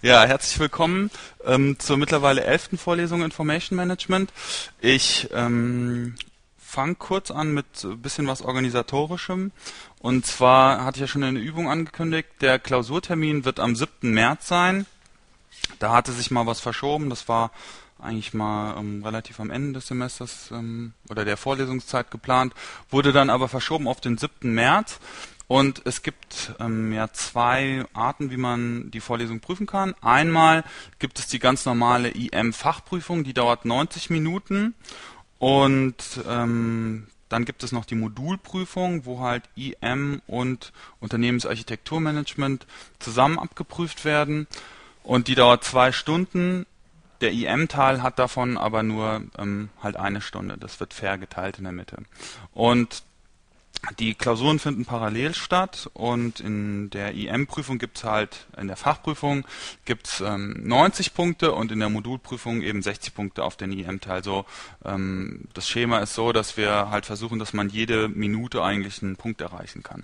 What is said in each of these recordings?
Ja, herzlich willkommen zur mittlerweile 11. Vorlesung Information Management. Ich fange kurz an mit ein bisschen was Organisatorischem. Und zwar hatte ich ja schon eine Übung angekündigt, der Klausurtermin wird am 7. März sein. Da hatte sich mal was verschoben, das war eigentlich mal relativ am Ende des Semesters oder der Vorlesungszeit geplant, wurde dann aber verschoben auf den 7. März. Und es gibt ja zwei Arten, wie man die Vorlesung prüfen kann. Einmal gibt es die ganz normale IM-Fachprüfung, die dauert 90 Minuten. Und dann gibt es noch die Modulprüfung, wo halt IM und Unternehmensarchitekturmanagement zusammen abgeprüft werden. Und die dauert 2 Stunden. Der IM-Teil hat davon aber nur halt 1 Stunde. Das wird fair geteilt in der Mitte. Und die Klausuren finden parallel statt und in der IM-Prüfung gibt's halt, in der Fachprüfung gibt's 90 Punkte und in der Modulprüfung eben 60 Punkte auf den IM-Teil. So, das Schema ist so, dass wir halt versuchen, dass man jede Minute eigentlich einen Punkt erreichen kann.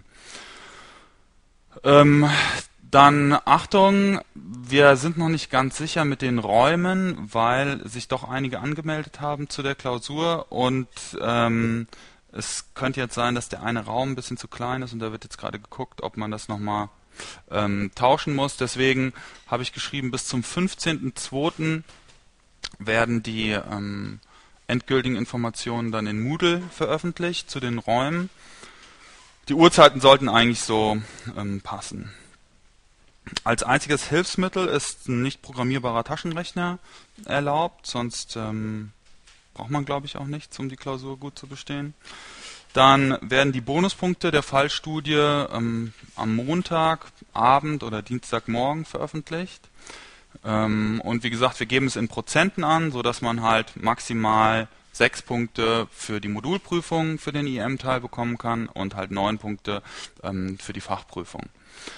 Dann Achtung, wir sind noch nicht ganz sicher mit den Räumen, weil sich doch einige angemeldet haben zu der Klausur und es könnte jetzt sein, dass der eine Raum ein bisschen zu klein ist und da wird jetzt gerade geguckt, ob man das nochmal tauschen muss. Deswegen habe ich geschrieben, bis zum 15.02. werden die endgültigen Informationen dann in Moodle veröffentlicht zu den Räumen. Die Uhrzeiten sollten eigentlich so passen. Als einziges Hilfsmittel ist ein nicht programmierbarer Taschenrechner erlaubt, sonst braucht man, glaube ich, auch nichts, um die Klausur gut zu bestehen. Dann werden die Bonuspunkte der Fallstudie am Montagabend oder Dienstagmorgen veröffentlicht. Und wie gesagt, wir geben es in Prozenten an, sodass man halt maximal 6 Punkte für die Modulprüfung für den IM-Teil bekommen kann und halt 9 Punkte für die Fachprüfung.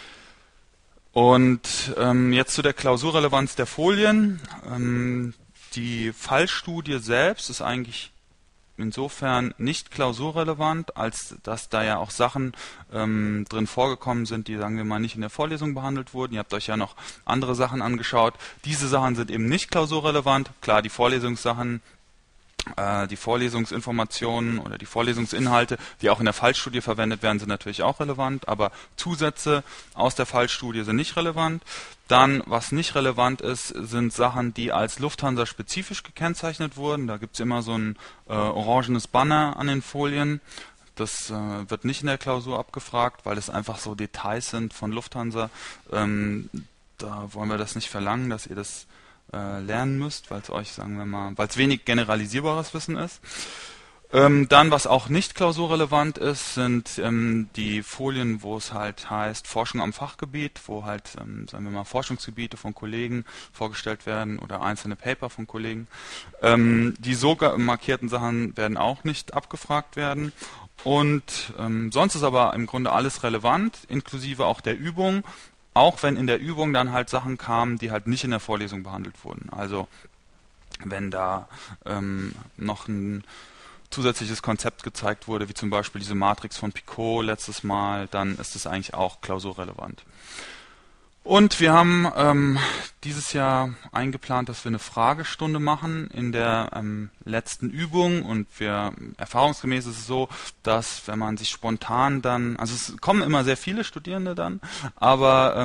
Und jetzt zu der Klausurrelevanz der Folien. Die Fallstudie selbst ist eigentlich insofern nicht klausurrelevant, als dass da ja auch Sachen drin vorgekommen sind, die, sagen wir mal, nicht in der Vorlesung behandelt wurden. Ihr habt euch ja noch andere Sachen angeschaut. Diese Sachen sind eben nicht klausurrelevant. Klar, die Vorlesungssachen, die Vorlesungsinformationen oder die Vorlesungsinhalte, die auch in der Fallstudie verwendet werden, sind natürlich auch relevant, aber Zusätze aus der Fallstudie sind nicht relevant. Dann, was nicht relevant ist, sind Sachen, die als Lufthansa-spezifisch gekennzeichnet wurden. Da gibt es immer so ein orangenes Banner an den Folien. Das wird nicht in der Klausur abgefragt, weil es einfach so Details sind von Lufthansa. Da wollen wir das nicht verlangen, dass ihr das lernen müsst, weil es euch, sagen wir mal, weil es wenig generalisierbares Wissen ist. Dann, was auch nicht klausurrelevant ist, sind die Folien, wo es halt heißt Forschung am Fachgebiet, wo halt, sagen wir mal, Forschungsgebiete von Kollegen vorgestellt werden oder einzelne Paper von Kollegen. Die so markierten Sachen werden auch nicht abgefragt werden. Und sonst ist aber im Grunde alles relevant, inklusive auch der Übung. Auch wenn in der Übung dann halt Sachen kamen, die halt nicht in der Vorlesung behandelt wurden. Also wenn da noch ein zusätzliches Konzept gezeigt wurde, wie zum Beispiel diese Matrix von Picot letztes Mal, dann ist es eigentlich auch klausurrelevant. Und wir haben dieses Jahr eingeplant, dass wir eine Fragestunde machen in der letzten Übung und erfahrungsgemäß ist es so, dass wenn man sich spontan dann, also es kommen immer sehr viele Studierende dann, aber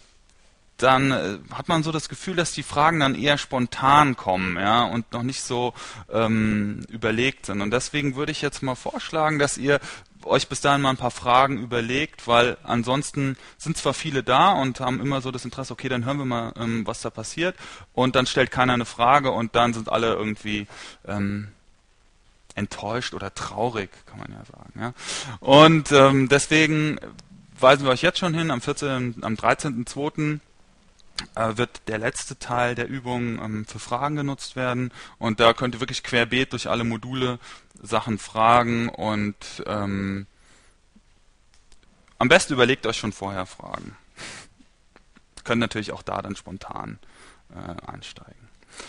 dann hat man so das Gefühl, dass die Fragen dann eher spontan kommen, ja, und noch nicht so überlegt sind. Und deswegen würde ich jetzt mal vorschlagen, dass ihr euch bis dahin mal ein paar Fragen überlegt, weil ansonsten sind zwar viele da und haben immer so das Interesse, okay, dann hören wir mal, was da passiert, und dann stellt keiner eine Frage und dann sind alle irgendwie enttäuscht oder traurig, kann man ja sagen. Ja. Und deswegen weisen wir euch jetzt schon hin, am 13.02. wird der letzte Teil der Übung für Fragen genutzt werden und da könnt ihr wirklich querbeet durch alle Module Sachen fragen und am besten überlegt euch schon vorher Fragen. Könnt natürlich auch da dann spontan einsteigen.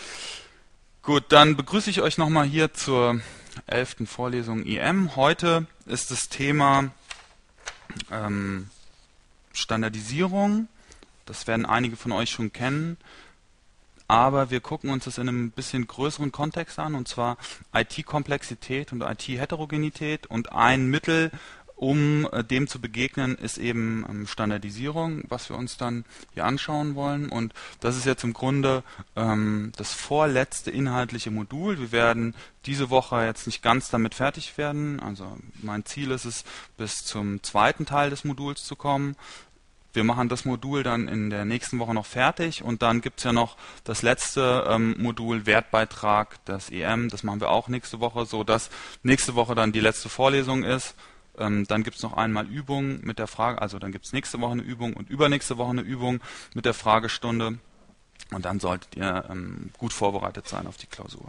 Gut, dann begrüße ich euch nochmal hier zur 11. Vorlesung IM. Heute ist das Thema Standardisierung Das werden einige von euch schon kennen. Aber wir gucken uns das in einem bisschen größeren Kontext an, und zwar IT-Komplexität und IT-Heterogenität. Und ein Mittel, um dem zu begegnen, ist eben Standardisierung, was wir uns dann hier anschauen wollen. Und das ist jetzt im Grunde das vorletzte inhaltliche Modul. Wir werden diese Woche jetzt nicht ganz damit fertig werden. Also mein Ziel ist es, bis zum zweiten Teil des Moduls zu kommen. Wir machen das Modul dann in der nächsten Woche noch fertig, und dann gibt es ja noch das letzte Modul Wertbeitrag, das EM. Das machen wir auch nächste Woche, so dass nächste Woche dann die letzte Vorlesung ist. Dann gibt es noch einmal Übungen mit der Frage, also dann gibt es nächste Woche eine Übung und übernächste Woche eine Übung mit der Fragestunde, und dann solltet ihr gut vorbereitet sein auf die Klausur.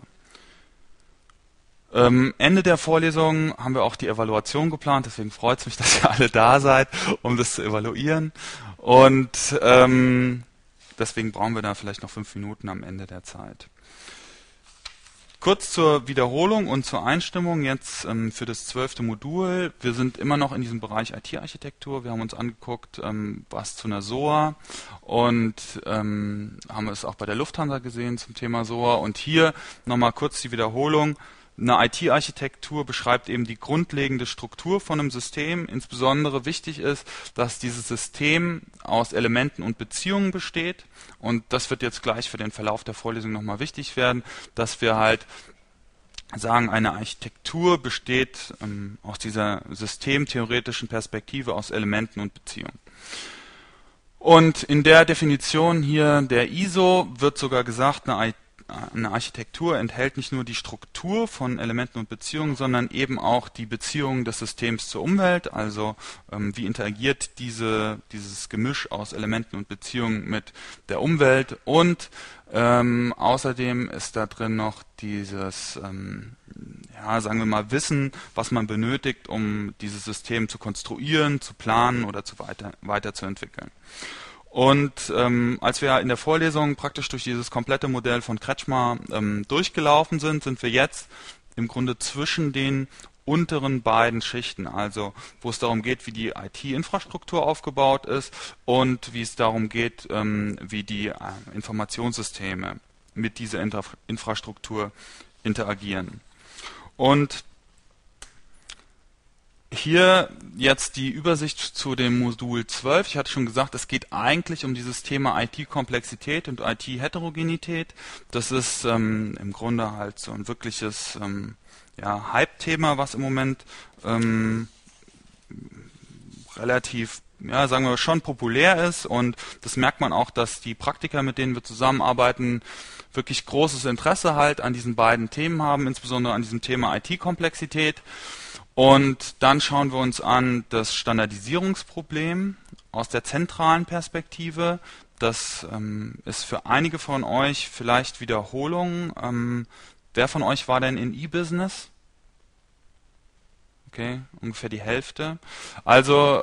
Ende der Vorlesung haben wir auch die Evaluation geplant, deswegen freut es mich, dass ihr alle da seid, um das zu evaluieren. Und deswegen brauchen wir da vielleicht noch 5 Minuten am Ende der Zeit. Kurz zur Wiederholung und zur Einstimmung jetzt für das 12. Modul. Wir sind immer noch in diesem Bereich IT-Architektur. Wir haben uns angeguckt, was zu einer SOA, und haben es auch bei der Lufthansa gesehen zum Thema SOA. Und hier nochmal kurz die Wiederholung. Eine IT-Architektur beschreibt eben die grundlegende Struktur von einem System. Insbesondere wichtig ist, dass dieses System aus Elementen und Beziehungen besteht. Und das wird jetzt gleich für den Verlauf der Vorlesung nochmal wichtig werden, dass wir halt sagen, eine Architektur besteht aus dieser systemtheoretischen Perspektive aus Elementen und Beziehungen. Und in der Definition hier der ISO wird sogar gesagt, eine Architektur enthält nicht nur die Struktur von Elementen und Beziehungen, sondern eben auch die Beziehungen des Systems zur Umwelt, also wie interagiert dieses Gemisch aus Elementen und Beziehungen mit der Umwelt, und außerdem ist da drin noch dieses, sagen wir mal, Wissen, was man benötigt, um dieses System zu konstruieren, zu planen oder weiterzuentwickeln. Und als wir in der Vorlesung praktisch durch dieses komplette Modell von Kretschmer durchgelaufen sind, sind wir jetzt im Grunde zwischen den unteren beiden Schichten, also wo es darum geht, wie die IT-Infrastruktur aufgebaut ist und wie es darum geht, wie die Informationssysteme mit dieser Infrastruktur interagieren. Und hier jetzt die Übersicht zu dem Modul 12. Ich hatte schon gesagt, es geht eigentlich um dieses Thema IT-Komplexität und IT-Heterogenität. Das ist im Grunde halt so ein wirkliches Hype-Thema, was im Moment relativ, sagen wir schon populär ist. Und das merkt man auch, dass die Praktiker, mit denen wir zusammenarbeiten, wirklich großes Interesse halt an diesen beiden Themen haben, insbesondere an diesem Thema IT-Komplexität. Und dann schauen wir uns an das Standardisierungsproblem aus der zentralen Perspektive. Das ist für einige von euch vielleicht Wiederholung. Wer von euch war denn in E-Business? Okay, ungefähr die Hälfte. Also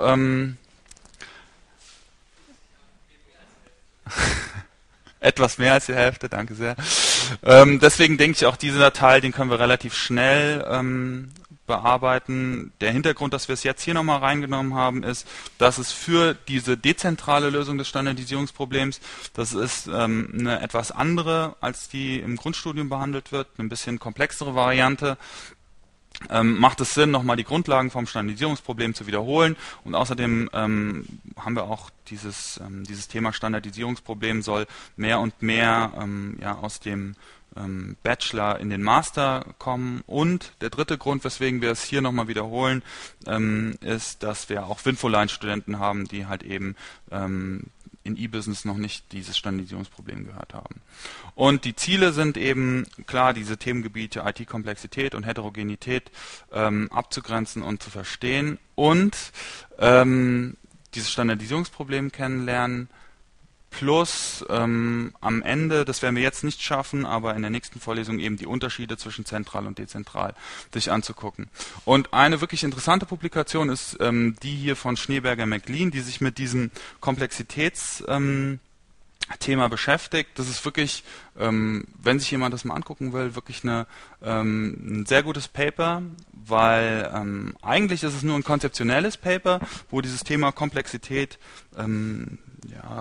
etwas mehr als die Hälfte, danke sehr. Deswegen denke ich auch, dieser Teil, den können wir relativ schnell bearbeiten. Der Hintergrund, dass wir es jetzt hier nochmal reingenommen haben, ist, dass es für diese dezentrale Lösung des Standardisierungsproblems, das ist eine etwas andere, als die im Grundstudium behandelt wird, eine bisschen komplexere Variante. Macht es Sinn, nochmal die Grundlagen vom Standardisierungsproblem zu wiederholen, und außerdem haben wir auch dieses Thema Standardisierungsproblem soll mehr und mehr aus dem Bachelor in den Master kommen. Und der dritte Grund, weswegen wir es hier nochmal wiederholen, ist, dass wir auch Winfoline-Studenten haben, die halt eben in E-Business noch nicht dieses Standardisierungsproblem gehört haben. Und die Ziele sind eben klar, diese Themengebiete IT-Komplexität und Heterogenität abzugrenzen und zu verstehen und dieses Standardisierungsproblem kennenlernen, plus am Ende, das werden wir jetzt nicht schaffen, aber in der nächsten Vorlesung eben die Unterschiede zwischen zentral und dezentral sich anzugucken. Und eine wirklich interessante Publikation ist die hier von Schneeberger-McLean, die sich mit diesem Komplexitätsthema beschäftigt. Das ist wirklich, wenn sich jemand das mal angucken will, wirklich ein sehr gutes Paper, weil eigentlich ist es nur ein konzeptionelles Paper, wo dieses Thema Komplexität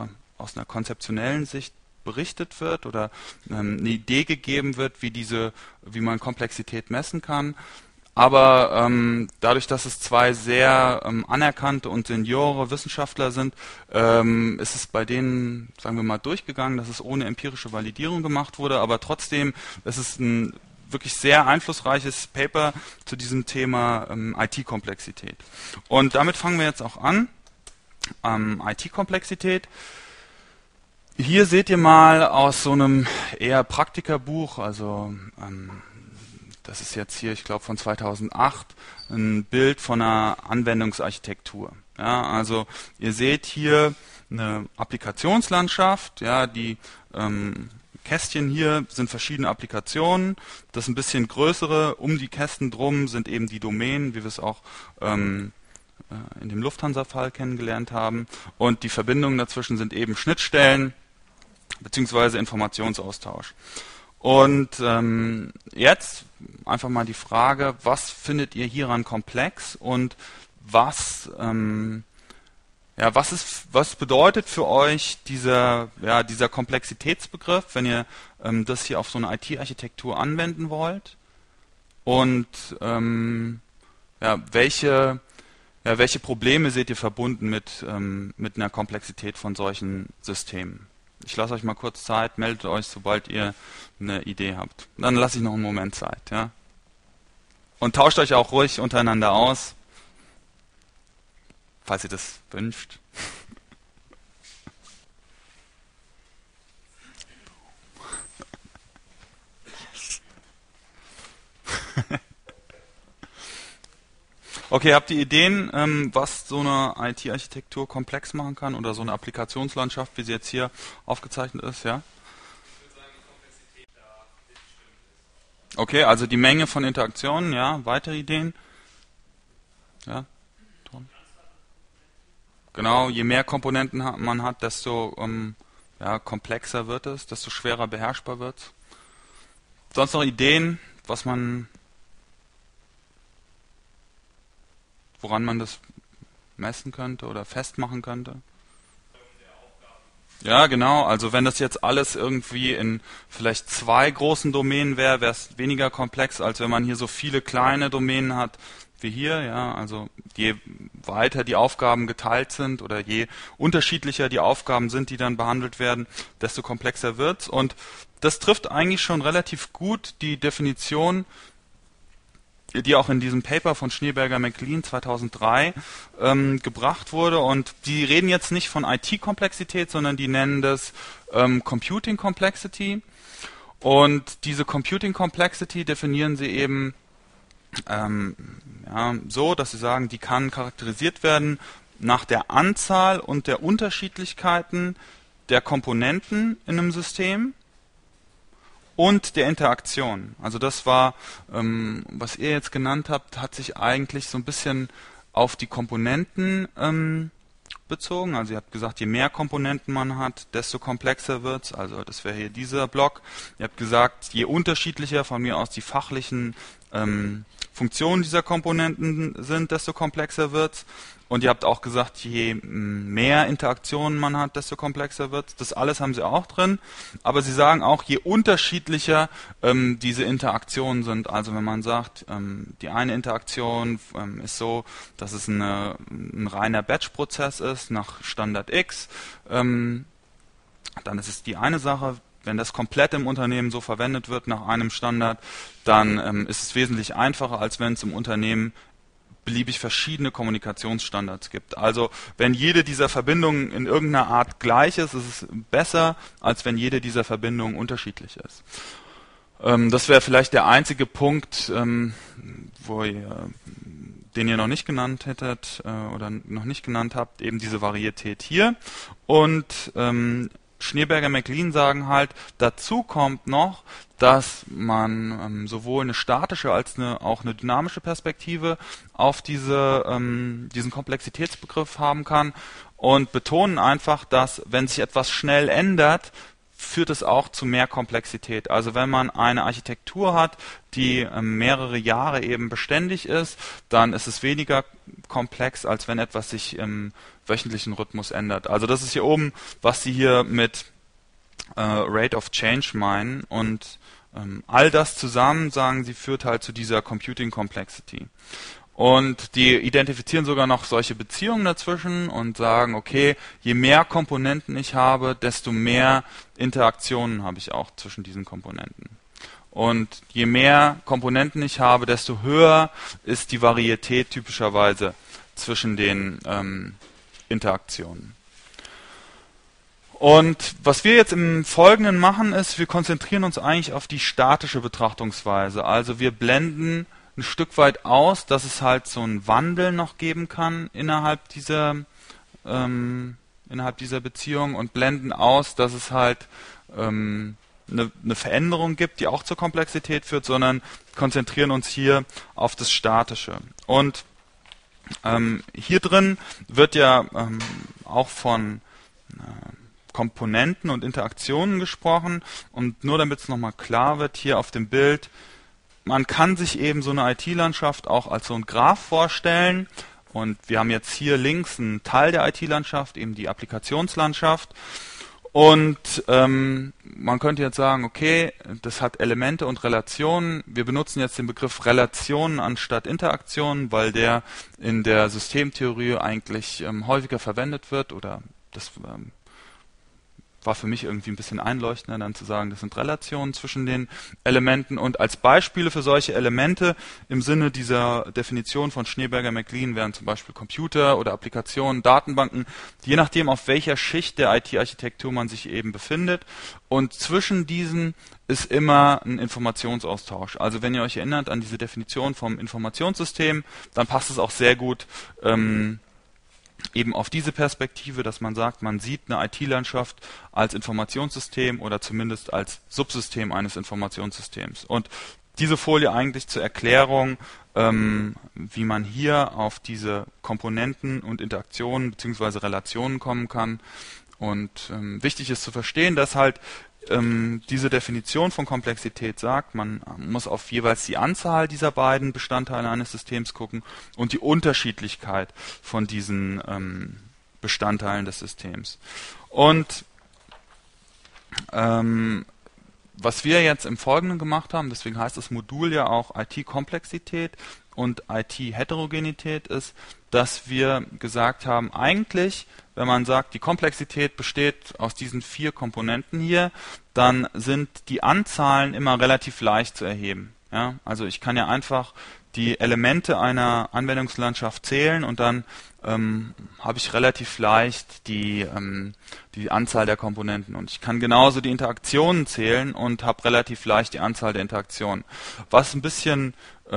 aus einer konzeptionellen Sicht berichtet wird oder eine Idee gegeben wird, wie man Komplexität messen kann. Aber dadurch, dass es zwei sehr anerkannte und seniore Wissenschaftler sind, ist es bei denen, sagen wir mal, durchgegangen, dass es ohne empirische Validierung gemacht wurde. Aber trotzdem ist es ein wirklich sehr einflussreiches Paper zu diesem Thema IT-Komplexität. Und damit fangen wir jetzt auch an. IT-Komplexität. Hier seht ihr mal aus so einem eher Praktikerbuch, also das ist jetzt hier, ich glaube von 2008, ein Bild von einer Anwendungsarchitektur. Ja, also ihr seht hier eine Applikationslandschaft, ja, die Kästchen hier sind verschiedene Applikationen. Das ein bisschen größere, um die Kästen drum sind eben die Domänen, wie wir es auch in dem Lufthansa-Fall kennengelernt haben. Und die Verbindungen dazwischen sind eben Schnittstellen beziehungsweise Informationsaustausch. Und jetzt einfach mal die Frage, was findet ihr hieran komplex und was bedeutet für euch dieser Komplexitätsbegriff, wenn ihr das hier auf so eine IT-Architektur anwenden wollt? Und welche Probleme seht ihr verbunden mit einer Komplexität von solchen Systemen? Ich lasse euch mal kurz Zeit, meldet euch, sobald ihr eine Idee habt. Dann lasse ich noch einen Moment Zeit. Ja? Und tauscht euch auch ruhig untereinander aus, falls ihr das wünscht. Okay, habt ihr Ideen, was so eine IT-Architektur komplex machen kann oder so eine Applikationslandschaft, wie sie jetzt hier aufgezeichnet ist, ja? Okay, also die Menge von Interaktionen, ja, weitere Ideen? Ja, Tom? Genau, je mehr Komponenten man hat, desto komplexer wird es, desto schwerer beherrschbar wird es. Sonst noch Ideen, woran man das messen könnte oder festmachen könnte? Ja, genau. Also wenn das jetzt alles irgendwie in vielleicht zwei großen Domänen wäre, wäre es weniger komplex, als wenn man hier so viele kleine Domänen hat wie hier. Ja, also je weiter die Aufgaben geteilt sind oder je unterschiedlicher die Aufgaben sind, die dann behandelt werden, desto komplexer wird's. Und das trifft eigentlich schon relativ gut die Definition, die auch in diesem Paper von Schneeberger-McLean 2003 gebracht wurde. Und die reden jetzt nicht von IT-Komplexität, sondern die nennen das Computing Complexity. Und diese Computing Complexity definieren sie eben so, dass sie sagen, die kann charakterisiert werden nach der Anzahl und der Unterschiedlichkeiten der Komponenten in einem System und der Interaktion. Also das war, was ihr jetzt genannt habt, hat sich eigentlich so ein bisschen auf die Komponenten bezogen. Also ihr habt gesagt, je mehr Komponenten man hat, desto komplexer wird's. Also das wäre hier dieser Block. Ihr habt gesagt, je unterschiedlicher von mir aus die fachlichen Funktionen dieser Komponenten sind, desto komplexer wird's. Und ihr habt auch gesagt, je mehr Interaktionen man hat, desto komplexer wird's. Das alles haben sie auch drin. Aber sie sagen auch, je unterschiedlicher diese Interaktionen sind. Also wenn man sagt, die eine Interaktion ist so, dass es ein reiner Batch-Prozess ist nach Standard X, dann ist es die eine Sache. Wenn das komplett im Unternehmen so verwendet wird nach einem Standard, dann ist es wesentlich einfacher, als wenn es im Unternehmen beliebig verschiedene Kommunikationsstandards gibt. Also wenn jede dieser Verbindungen in irgendeiner Art gleich ist, ist es besser, als wenn jede dieser Verbindungen unterschiedlich ist. Das wäre vielleicht der einzige Punkt, den ihr noch nicht genannt hättet oder noch nicht genannt habt, eben diese Varietät hier. Und Schneeberger-McLean sagen halt, dazu kommt noch, dass man sowohl eine statische als auch eine dynamische Perspektive auf diesen Komplexitätsbegriff haben kann und betonen einfach, dass wenn sich etwas schnell ändert, führt es auch zu mehr Komplexität. Also wenn man eine Architektur hat, die mehrere Jahre eben beständig ist, dann ist es weniger komplex, als wenn etwas sich im wöchentlichen Rhythmus ändert. Also das ist hier oben, was Sie hier mit Rate of Change meinen, und all das zusammen, sagen Sie, führt halt zu dieser Computing Complexity. Und die identifizieren sogar noch solche Beziehungen dazwischen und sagen, okay, je mehr Komponenten ich habe, desto mehr Interaktionen habe ich auch zwischen diesen Komponenten. Und je mehr Komponenten ich habe, desto höher ist die Varietät typischerweise zwischen den Interaktionen. Und was wir jetzt im Folgenden machen, ist, wir konzentrieren uns eigentlich auf die statische Betrachtungsweise. Also wir blenden ein Stück weit aus, dass es halt so einen Wandel noch geben kann innerhalb dieser Beziehung, und blenden aus, dass es halt eine Veränderung gibt, die auch zur Komplexität führt, sondern konzentrieren uns hier auf das Statische. Und hier drin wird ja auch von Komponenten und Interaktionen gesprochen, und nur damit es nochmal klar wird, hier auf dem Bild, man kann sich eben so eine IT-Landschaft auch als so ein Graph vorstellen, und wir haben jetzt hier links einen Teil der IT-Landschaft, eben die Applikationslandschaft, und man könnte jetzt sagen, okay, das hat Elemente und Relationen. Wir benutzen jetzt den Begriff Relationen anstatt Interaktionen, weil der in der Systemtheorie eigentlich häufiger verwendet wird, oder das war für mich irgendwie ein bisschen einleuchtender, dann zu sagen, das sind Relationen zwischen den Elementen. Und als Beispiele für solche Elemente im Sinne dieser Definition von Schneeberger-McLean wären zum Beispiel Computer oder Applikationen, Datenbanken, je nachdem, auf welcher Schicht der IT-Architektur man sich eben befindet. Und zwischen diesen ist immer ein Informationsaustausch. Also wenn ihr euch erinnert an diese Definition vom Informationssystem, dann passt es auch sehr gut eben auf diese Perspektive, dass man sagt, man sieht eine IT-Landschaft als Informationssystem oder zumindest als Subsystem eines Informationssystems. Und diese Folie eigentlich zur Erklärung, wie man hier auf diese Komponenten und Interaktionen bzw. Relationen kommen kann. Und wichtig ist zu verstehen, dass halt diese Definition von Komplexität sagt, man muss auf jeweils die Anzahl dieser beiden Bestandteile eines Systems gucken und die Unterschiedlichkeit von diesen Bestandteilen des Systems. Und was wir jetzt im Folgenden gemacht haben, deswegen heißt das Modul ja auch IT-Komplexität und IT-Heterogenität, ist, dass wir gesagt haben, eigentlich, wenn man sagt, die Komplexität besteht aus diesen 4 Komponenten hier, dann sind die Anzahlen immer relativ leicht zu erheben. Ja? Also ich kann ja einfach die Elemente einer Anwendungslandschaft zählen, und dann habe ich relativ leicht die Anzahl der Komponenten. Und ich kann genauso die Interaktionen zählen und habe relativ leicht die Anzahl der Interaktionen. Was ein bisschen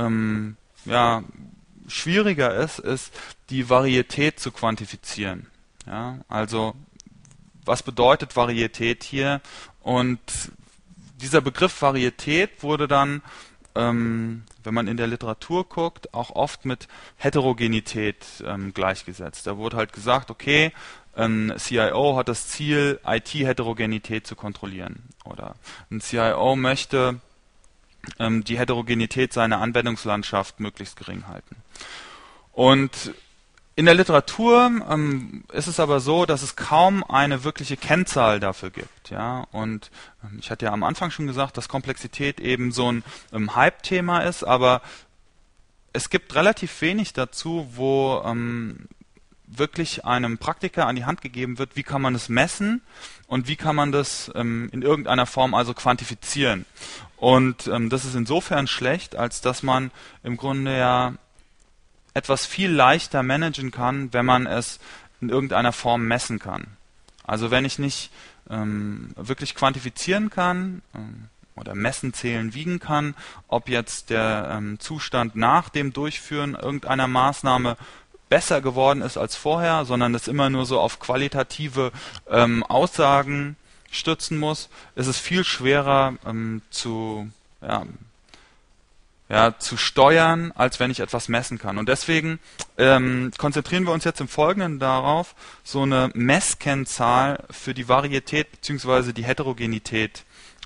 schwieriger ist die Varietät zu quantifizieren. Ja, also was bedeutet Varietät hier? Und dieser Begriff Varietät wurde dann, wenn man in der Literatur guckt, auch oft mit Heterogenität gleichgesetzt. Da wurde halt gesagt, okay, ein CIO hat das Ziel, IT-Heterogenität zu kontrollieren. Oder ein CIO möchte die Heterogenität seiner Anwendungslandschaft möglichst gering halten. Und in der Literatur ist es aber so, dass es kaum eine wirkliche Kennzahl dafür gibt. Ja? Und ich hatte ja am Anfang schon gesagt, dass Komplexität eben so ein Hype-Thema ist, aber es gibt relativ wenig dazu, wo wirklich einem Praktiker an die Hand gegeben wird, wie kann man das messen und wie kann man das in irgendeiner Form also quantifizieren. Und das ist insofern schlecht, als dass man im Grunde ja etwas viel leichter managen kann, wenn man es in irgendeiner Form messen kann. Also wenn ich nicht wirklich quantifizieren kann oder messen, zählen, wiegen kann, ob jetzt der Zustand nach dem Durchführen irgendeiner Maßnahme besser geworden ist als vorher, sondern es immer nur so auf qualitative Aussagen stützen muss, ist es viel schwerer ja, zu steuern, als wenn ich etwas messen kann. Und deswegen konzentrieren wir uns jetzt im Folgenden darauf, so eine Messkennzahl für die Varietät bzw. die Heterogenität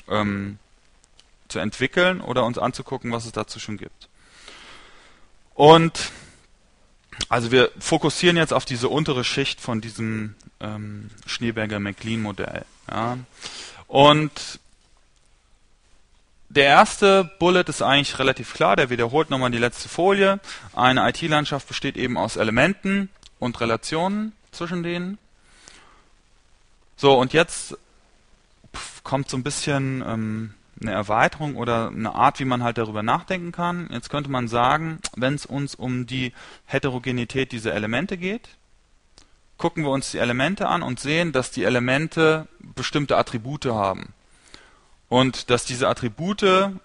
zu entwickeln oder uns anzugucken, was es dazu schon gibt. Und also wir fokussieren jetzt auf diese untere Schicht von diesem Schneeberger-McLean-Modell. Ja. Und der erste Bullet ist eigentlich relativ klar, der wiederholt nochmal die letzte Folie. Eine IT-Landschaft besteht eben aus Elementen und Relationen zwischen denen. So, und jetzt kommt so ein bisschen eine Erweiterung oder eine Art, wie man halt darüber nachdenken kann. Jetzt könnte man sagen, wenn es uns um die Heterogenität dieser Elemente geht, gucken wir uns die Elemente an und sehen, dass die Elemente bestimmte Attribute haben. Und dass diese Attribute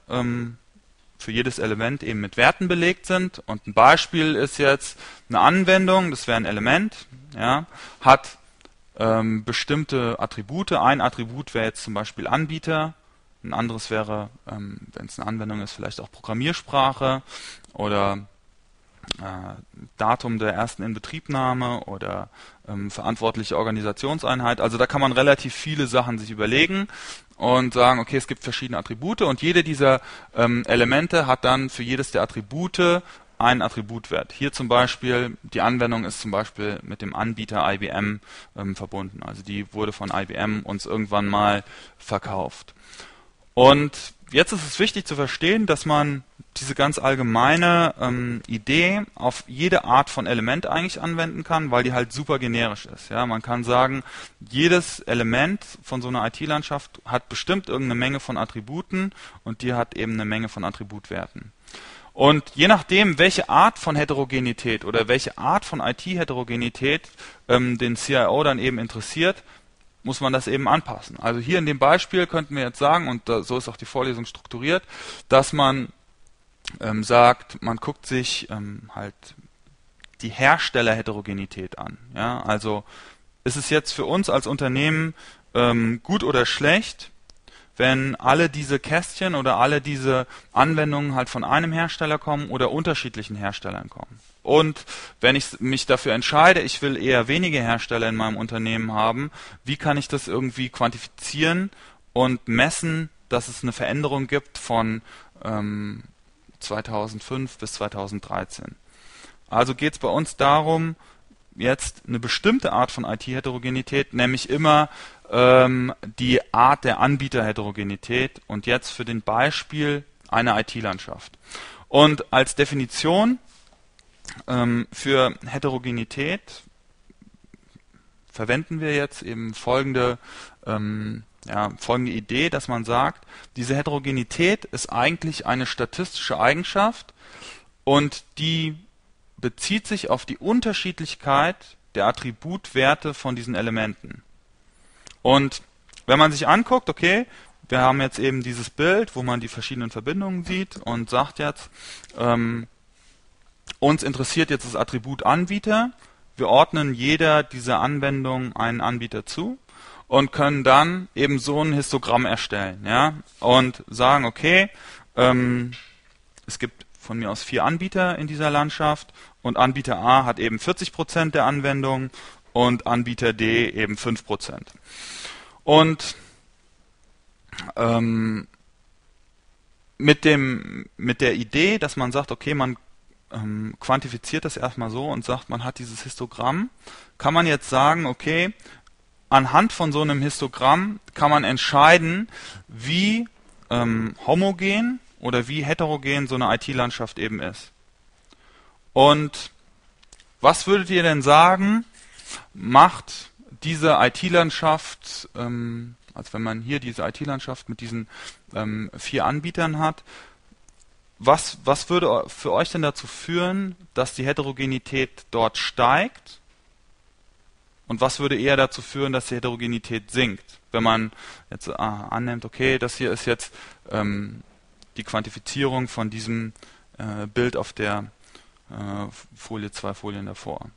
für jedes Element eben mit Werten belegt sind. Und ein Beispiel ist jetzt eine Anwendung, das wäre ein Element, ja, hat bestimmte Attribute. Ein Attribut wäre jetzt zum Beispiel Anbieter, ein anderes wäre, wenn es eine Anwendung ist, vielleicht auch Programmiersprache oder Datum der ersten Inbetriebnahme oder verantwortliche Organisationseinheit. Also da kann man relativ viele Sachen sich überlegen und sagen, okay, es gibt verschiedene Attribute und jede dieser Elemente hat dann für jedes der Attribute einen Attributwert. Hier zum Beispiel, die Anwendung ist zum Beispiel mit dem Anbieter IBM verbunden. Also die wurde von IBM uns irgendwann mal verkauft. Und jetzt ist es wichtig zu verstehen, dass man diese ganz allgemeine Idee auf jede Art von Element eigentlich anwenden kann, weil die halt super generisch ist. Ja, man kann sagen, jedes Element von so einer IT-Landschaft hat bestimmt irgendeine Menge von Attributen und die hat eben eine Menge von Attributwerten. Und je nachdem, welche Art von Heterogenität oder welche Art von IT-Heterogenität den CIO dann eben interessiert, muss man das eben anpassen. Also hier in dem Beispiel könnten wir jetzt sagen, und so ist auch die Vorlesung strukturiert, dass man sagt, man guckt sich halt die Herstellerheterogenität an. Ja? Also ist es jetzt für uns als Unternehmen gut oder schlecht, wenn alle diese Kästchen oder alle diese Anwendungen halt von einem Hersteller kommen oder unterschiedlichen Herstellern kommen. Und wenn ich mich dafür entscheide, ich will eher wenige Hersteller in meinem Unternehmen haben, wie kann ich das irgendwie quantifizieren und messen, dass es eine Veränderung gibt von 2005 bis 2013. Also geht es bei uns darum, jetzt eine bestimmte Art von IT-Heterogenität, nämlich immer die Art der Anbieterheterogenität und jetzt für den Beispiel eine IT-Landschaft. Und als Definition für Heterogenität verwenden wir jetzt eben folgende Idee, dass man sagt, diese Heterogenität ist eigentlich eine statistische Eigenschaft und die bezieht sich auf die Unterschiedlichkeit der Attributwerte von diesen Elementen. Und wenn man sich anguckt, okay, wir haben jetzt eben dieses Bild, wo man die verschiedenen Verbindungen sieht und sagt jetzt, uns interessiert jetzt das Attribut Anbieter, wir ordnen jeder dieser Anwendungen einen Anbieter zu und können dann eben so ein Histogramm erstellen, ja, und sagen, okay, es gibt von mir aus 4 Anbieter in dieser Landschaft und Anbieter A hat eben 40% der Anwendungen und Anbieter D eben 5%. Und mit der Idee, dass man sagt, okay, man quantifiziert das erstmal so und sagt, man hat dieses Histogramm, kann man jetzt sagen, okay, anhand von so einem Histogramm kann man entscheiden, wie homogen oder wie heterogen so eine IT-Landschaft eben ist. Und was würdet ihr denn sagen, macht diese IT-Landschaft, also wenn man hier diese IT-Landschaft mit diesen 4 Anbietern hat, was würde für euch denn dazu führen, dass die Heterogenität dort steigt? Und was würde eher dazu führen, dass die Heterogenität sinkt? Wenn man jetzt annimmt, okay, das hier ist jetzt die Quantifizierung von diesem Bild auf der Folie 2 Folien davor.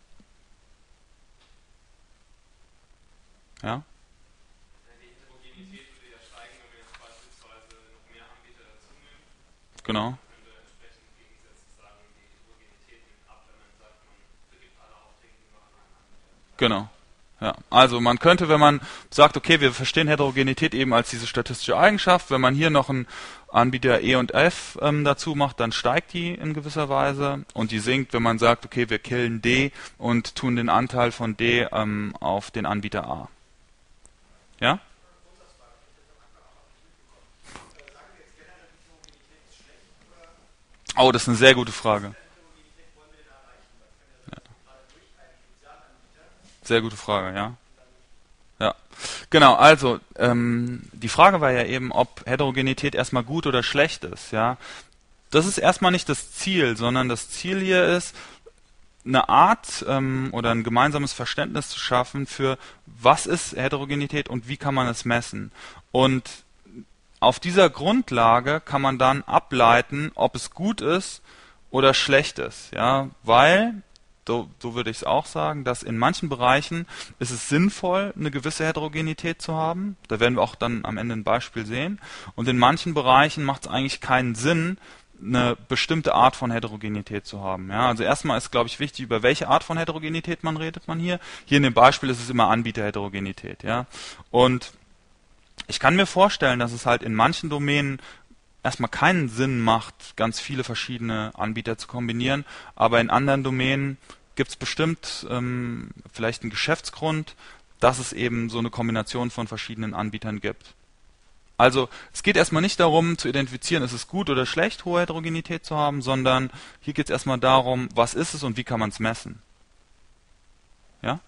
Ja? Die Heterogenität würde ja steigen, wenn wir jetzt beispielsweise noch mehr Anbieter dazu nehmen. Genau. Könnte Genau. Ja, also man könnte, wenn man sagt, okay, wir verstehen Heterogenität eben als diese statistische Eigenschaft, wenn man hier noch einen Anbieter E und F dazu macht, dann steigt die in gewisser Weise und die sinkt, wenn man sagt, okay, wir killen D und tun den Anteil von D auf den Anbieter A. Ja? Oh, das ist eine sehr gute Frage. Sehr gute Frage, ja. Ja, genau. Also die Frage war ja eben, ob Heterogenität erstmal gut oder schlecht ist. Ja, das ist erstmal nicht das Ziel, sondern das Ziel hier ist, eine Art oder ein gemeinsames Verständnis zu schaffen für was ist Heterogenität und wie kann man es messen. Und auf dieser Grundlage kann man dann ableiten, ob es gut ist oder schlecht ist. Ja, weil so würde ich es auch sagen, dass in manchen Bereichen ist es sinnvoll, eine gewisse Heterogenität zu haben. Da werden wir auch dann am Ende ein Beispiel sehen. Und in manchen Bereichen macht es eigentlich keinen Sinn, eine bestimmte Art von Heterogenität zu haben. Ja, also erstmal ist, glaube ich, wichtig, über welche Art von Heterogenität man redet man hier. Hier in dem Beispiel ist es immer Anbieterheterogenität. Ja, und ich kann mir vorstellen, dass es halt in manchen Domänen erstmal keinen Sinn macht, ganz viele verschiedene Anbieter zu kombinieren, aber in anderen Domänen gibt es bestimmt vielleicht einen Geschäftsgrund, dass es eben so eine Kombination von verschiedenen Anbietern gibt. Also es geht erstmal nicht darum zu identifizieren, ist es gut oder schlecht, hohe Heterogenität zu haben, sondern hier geht es erstmal darum, was ist es und wie kann man es messen. Ja?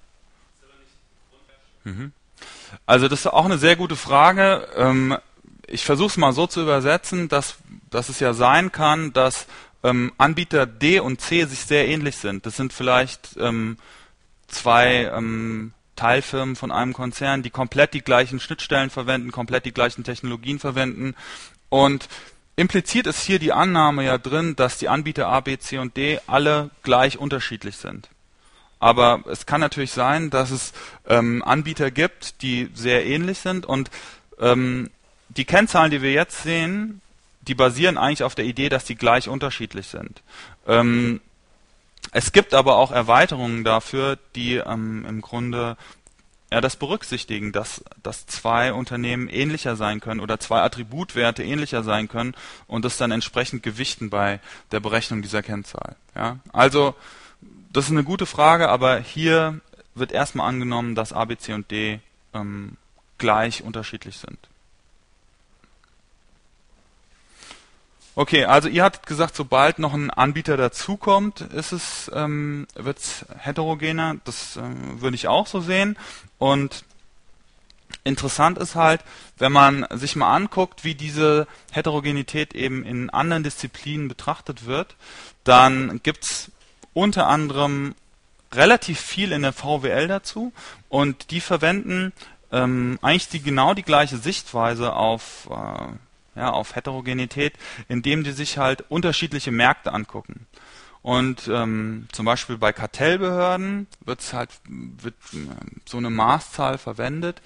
Mhm. Also das ist auch eine sehr gute Frage. Ich versuche es mal so zu übersetzen, dass es ja sein kann, dass Anbieter D und C sich sehr ähnlich sind. Das sind vielleicht zwei Teilfirmen von einem Konzern, die komplett die gleichen Schnittstellen verwenden, komplett die gleichen Technologien verwenden. Und impliziert ist hier die Annahme ja drin, dass die Anbieter A, B, C und D alle gleich unterschiedlich sind. Aber es kann natürlich sein, dass es Anbieter gibt, die sehr ähnlich sind und die Kennzahlen, die wir jetzt sehen, die basieren eigentlich auf der Idee, dass die gleich unterschiedlich sind. Es gibt aber auch Erweiterungen dafür, die im Grunde ja das berücksichtigen, dass zwei Unternehmen ähnlicher sein können oder zwei Attributwerte ähnlicher sein können und das dann entsprechend gewichten bei der Berechnung dieser Kennzahl. Ja? Also das ist eine gute Frage, aber hier wird erstmal angenommen, dass A, B, C und D gleich unterschiedlich sind. Okay, also ihr hattet gesagt, sobald noch ein Anbieter dazukommt, wird es heterogener. Das würde ich auch so sehen. Und interessant ist halt, wenn man sich mal anguckt, wie diese Heterogenität eben in anderen Disziplinen betrachtet wird, dann gibt's unter anderem relativ viel in der VWL dazu und die verwenden eigentlich genau die gleiche Sichtweise auf Heterogenität, indem die sich halt unterschiedliche Märkte angucken. Und zum Beispiel bei Kartellbehörden wird so eine Maßzahl verwendet,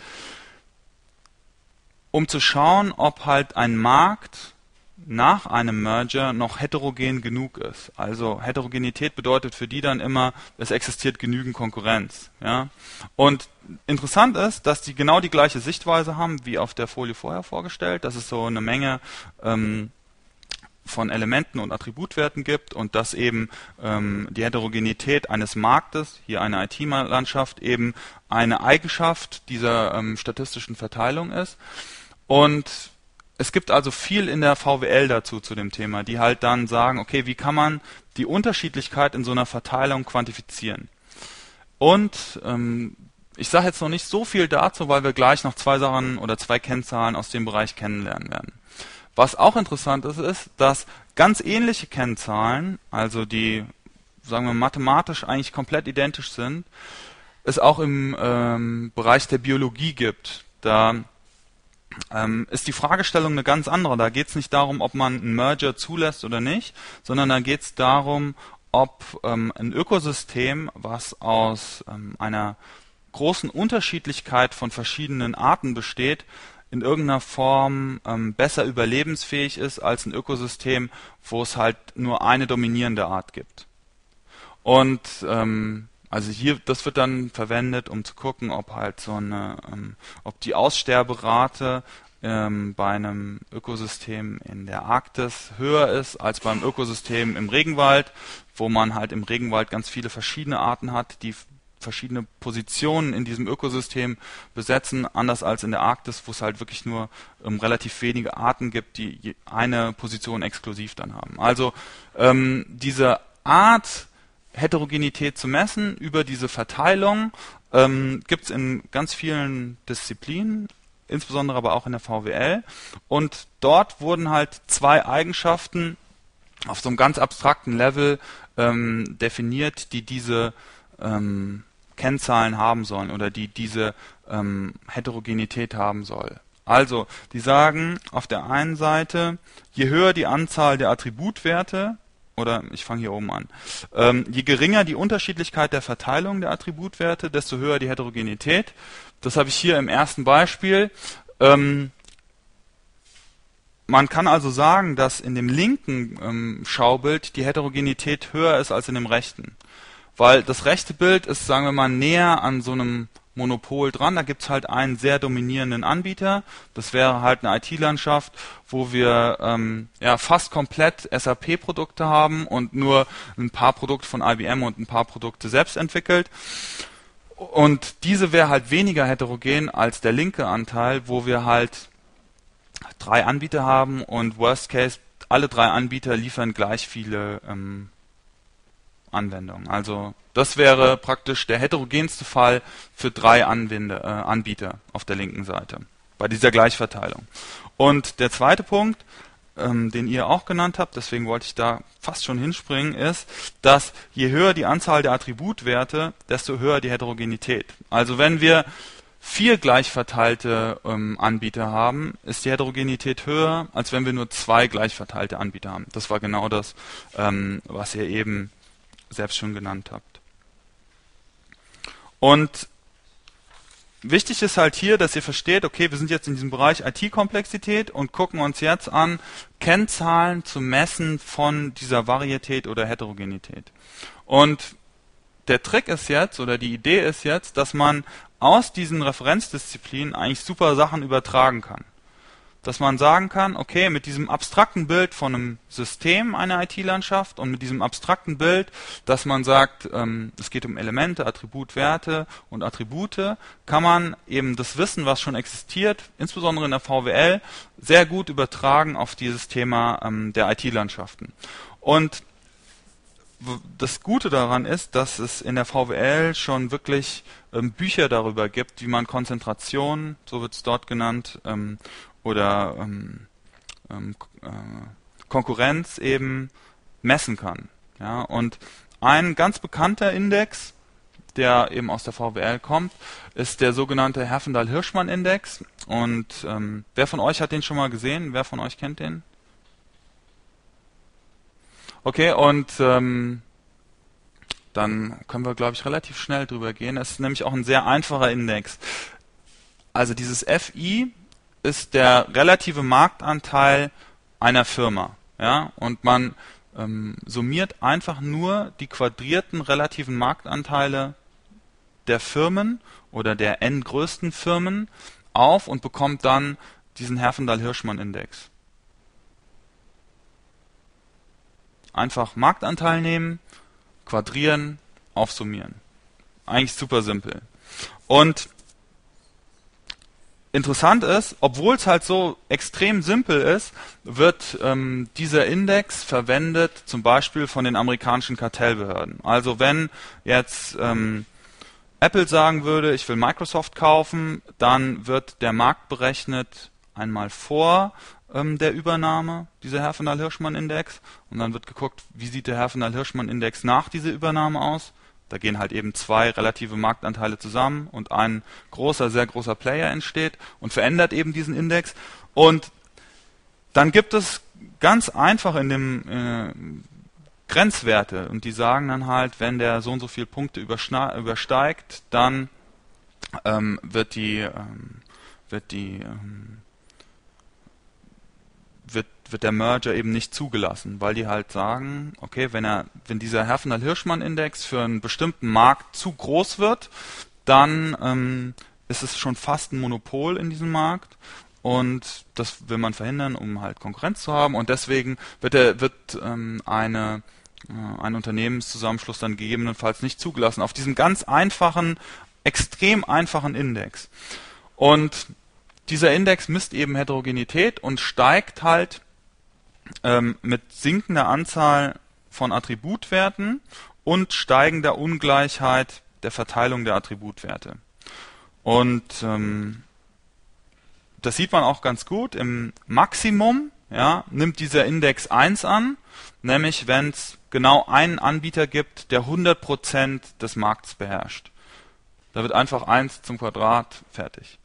um zu schauen, ob halt ein Markt nach einem Merger noch heterogen genug ist. Also Heterogenität bedeutet für die dann immer, es existiert genügend Konkurrenz. Ja? Und interessant ist, dass die genau die gleiche Sichtweise haben, wie auf der Folie vorher vorgestellt, dass es so eine Menge von Elementen und Attributwerten gibt und dass eben die Heterogenität eines Marktes, hier eine IT-Landschaft, eben eine Eigenschaft dieser statistischen Verteilung ist. Und es gibt also viel in der VWL dazu zu dem Thema, die halt dann sagen, okay, wie kann man die Unterschiedlichkeit in so einer Verteilung quantifizieren? Und ich sage jetzt noch nicht so viel dazu, weil wir gleich noch zwei Sachen oder zwei Kennzahlen aus dem Bereich kennenlernen werden. Was auch interessant ist, dass ganz ähnliche Kennzahlen, also die, sagen wir, mathematisch eigentlich komplett identisch sind, es auch im Bereich der Biologie gibt. Da ist die Fragestellung eine ganz andere. Da geht es nicht darum, ob man einen Merger zulässt oder nicht, sondern da geht es darum, ob ein Ökosystem, was aus einer großen Unterschiedlichkeit von verschiedenen Arten besteht, in irgendeiner Form besser überlebensfähig ist als ein Ökosystem, wo es halt nur eine dominierende Art gibt. Und Also hier, das wird dann verwendet, um zu gucken, ob halt ob die Aussterberate bei einem Ökosystem in der Arktis höher ist als beim Ökosystem im Regenwald, wo man halt im Regenwald ganz viele verschiedene Arten hat, die verschiedene Positionen in diesem Ökosystem besetzen, anders als in der Arktis, wo es halt wirklich nur relativ wenige Arten gibt, die eine Position exklusiv dann haben. Also diese Art Heterogenität zu messen über diese Verteilung gibt es in ganz vielen Disziplinen, insbesondere aber auch in der VWL. Und dort wurden halt zwei Eigenschaften auf so einem ganz abstrakten Level definiert, die diese Kennzahlen haben sollen oder die diese Heterogenität haben soll. Also, die sagen auf der einen Seite, je höher die Anzahl der Attributwerte, oder ich fange hier oben an, je geringer die Unterschiedlichkeit der Verteilung der Attributwerte, desto höher die Heterogenität. Das habe ich hier im ersten Beispiel. Man kann also sagen, dass in dem linken Schaubild die Heterogenität höher ist als in dem rechten. Weil das rechte Bild ist, sagen wir mal, näher an so einem Monopol dran. Da gibt's halt einen sehr dominierenden Anbieter. Das wäre halt eine IT-Landschaft, wo wir fast komplett SAP-Produkte haben und nur ein paar Produkte von IBM und ein paar Produkte selbst entwickelt. Und diese wäre halt weniger heterogen als der linke Anteil, wo wir halt 3 Anbieter haben und Worst Case, alle 3 Anbieter liefern gleich viele Anwendungen. Also das wäre praktisch der heterogenste Fall für 3 Anbieter auf der linken Seite bei dieser Gleichverteilung. Und der zweite Punkt, den ihr auch genannt habt, deswegen wollte ich da fast schon hinspringen, ist, dass je höher die Anzahl der Attributwerte, desto höher die Heterogenität. Also wenn wir 4 gleich verteilte Anbieter haben, ist die Heterogenität höher, als wenn wir nur 2 gleich verteilte Anbieter haben. Das war genau das, was ihr eben selbst schon genannt habt. Und wichtig ist halt hier, dass ihr versteht, okay, wir sind jetzt in diesem Bereich IT-Komplexität und gucken uns jetzt an, Kennzahlen zu messen von dieser Varietät oder Heterogenität. Und der Trick ist jetzt, oder die Idee ist jetzt, dass man aus diesen Referenzdisziplinen eigentlich super Sachen übertragen kann. Dass man sagen kann, okay, mit diesem abstrakten Bild von einem System einer IT-Landschaft und mit diesem abstrakten Bild, dass man sagt, es geht um Elemente, Attributwerte und Attribute, kann man eben das Wissen, was schon existiert, insbesondere in der VWL, sehr gut übertragen auf dieses Thema der IT-Landschaften. Und das Gute daran ist, dass es in der VWL schon wirklich Bücher darüber gibt, wie man Konzentration, so wird es dort genannt, oder Konkurrenz eben messen kann. Ja, und ein ganz bekannter Index, der eben aus der VWL kommt, ist der sogenannte Herfindahl-Hirschman-Index. Und wer von euch hat den schon mal gesehen? Wer von euch kennt den? Okay, und dann können wir, glaube ich, relativ schnell drüber gehen. Es ist nämlich auch ein sehr einfacher Index. Also dieses FI ist der relative Marktanteil einer Firma. Ja? Und man summiert einfach nur die quadrierten relativen Marktanteile der Firmen oder der n größten Firmen auf und bekommt dann diesen Herfindahl-Hirschman-Index. Einfach Marktanteil nehmen, quadrieren, aufsummieren. Eigentlich super simpel. Und interessant ist, obwohl es halt so extrem simpel ist, wird dieser Index verwendet zum Beispiel von den amerikanischen Kartellbehörden. Also wenn jetzt Apple sagen würde, ich will Microsoft kaufen, dann wird der Markt berechnet einmal vor der Übernahme, dieser Herfindahl-Hirschman-Index, und dann wird geguckt, wie sieht der Herfindahl-Hirschman-Index nach dieser Übernahme aus. Da gehen halt eben 2 relative Marktanteile zusammen und ein großer, sehr großer Player entsteht und verändert eben diesen Index. Und dann gibt es ganz einfach in dem Grenzwerte und die sagen dann halt, wenn der so und so viele Punkte übersteigt, dann wird wird der Merger eben nicht zugelassen, weil die halt sagen, okay, wenn dieser Herfindahl-Hirschman-Index für einen bestimmten Markt zu groß wird, dann ist es schon fast ein Monopol in diesem Markt und das will man verhindern, um halt Konkurrenz zu haben und deswegen wird ein Unternehmenszusammenschluss dann gegebenenfalls nicht zugelassen auf diesem ganz einfachen, extrem einfachen Index. Und dieser Index misst eben Heterogenität und steigt halt mit sinkender Anzahl von Attributwerten und steigender Ungleichheit der Verteilung der Attributwerte. Und das sieht man auch ganz gut. Im Maximum nimmt dieser Index 1 an, nämlich wenn es genau einen Anbieter gibt, der 100% des Markts beherrscht. Da wird einfach 1 zum Quadrat fertig.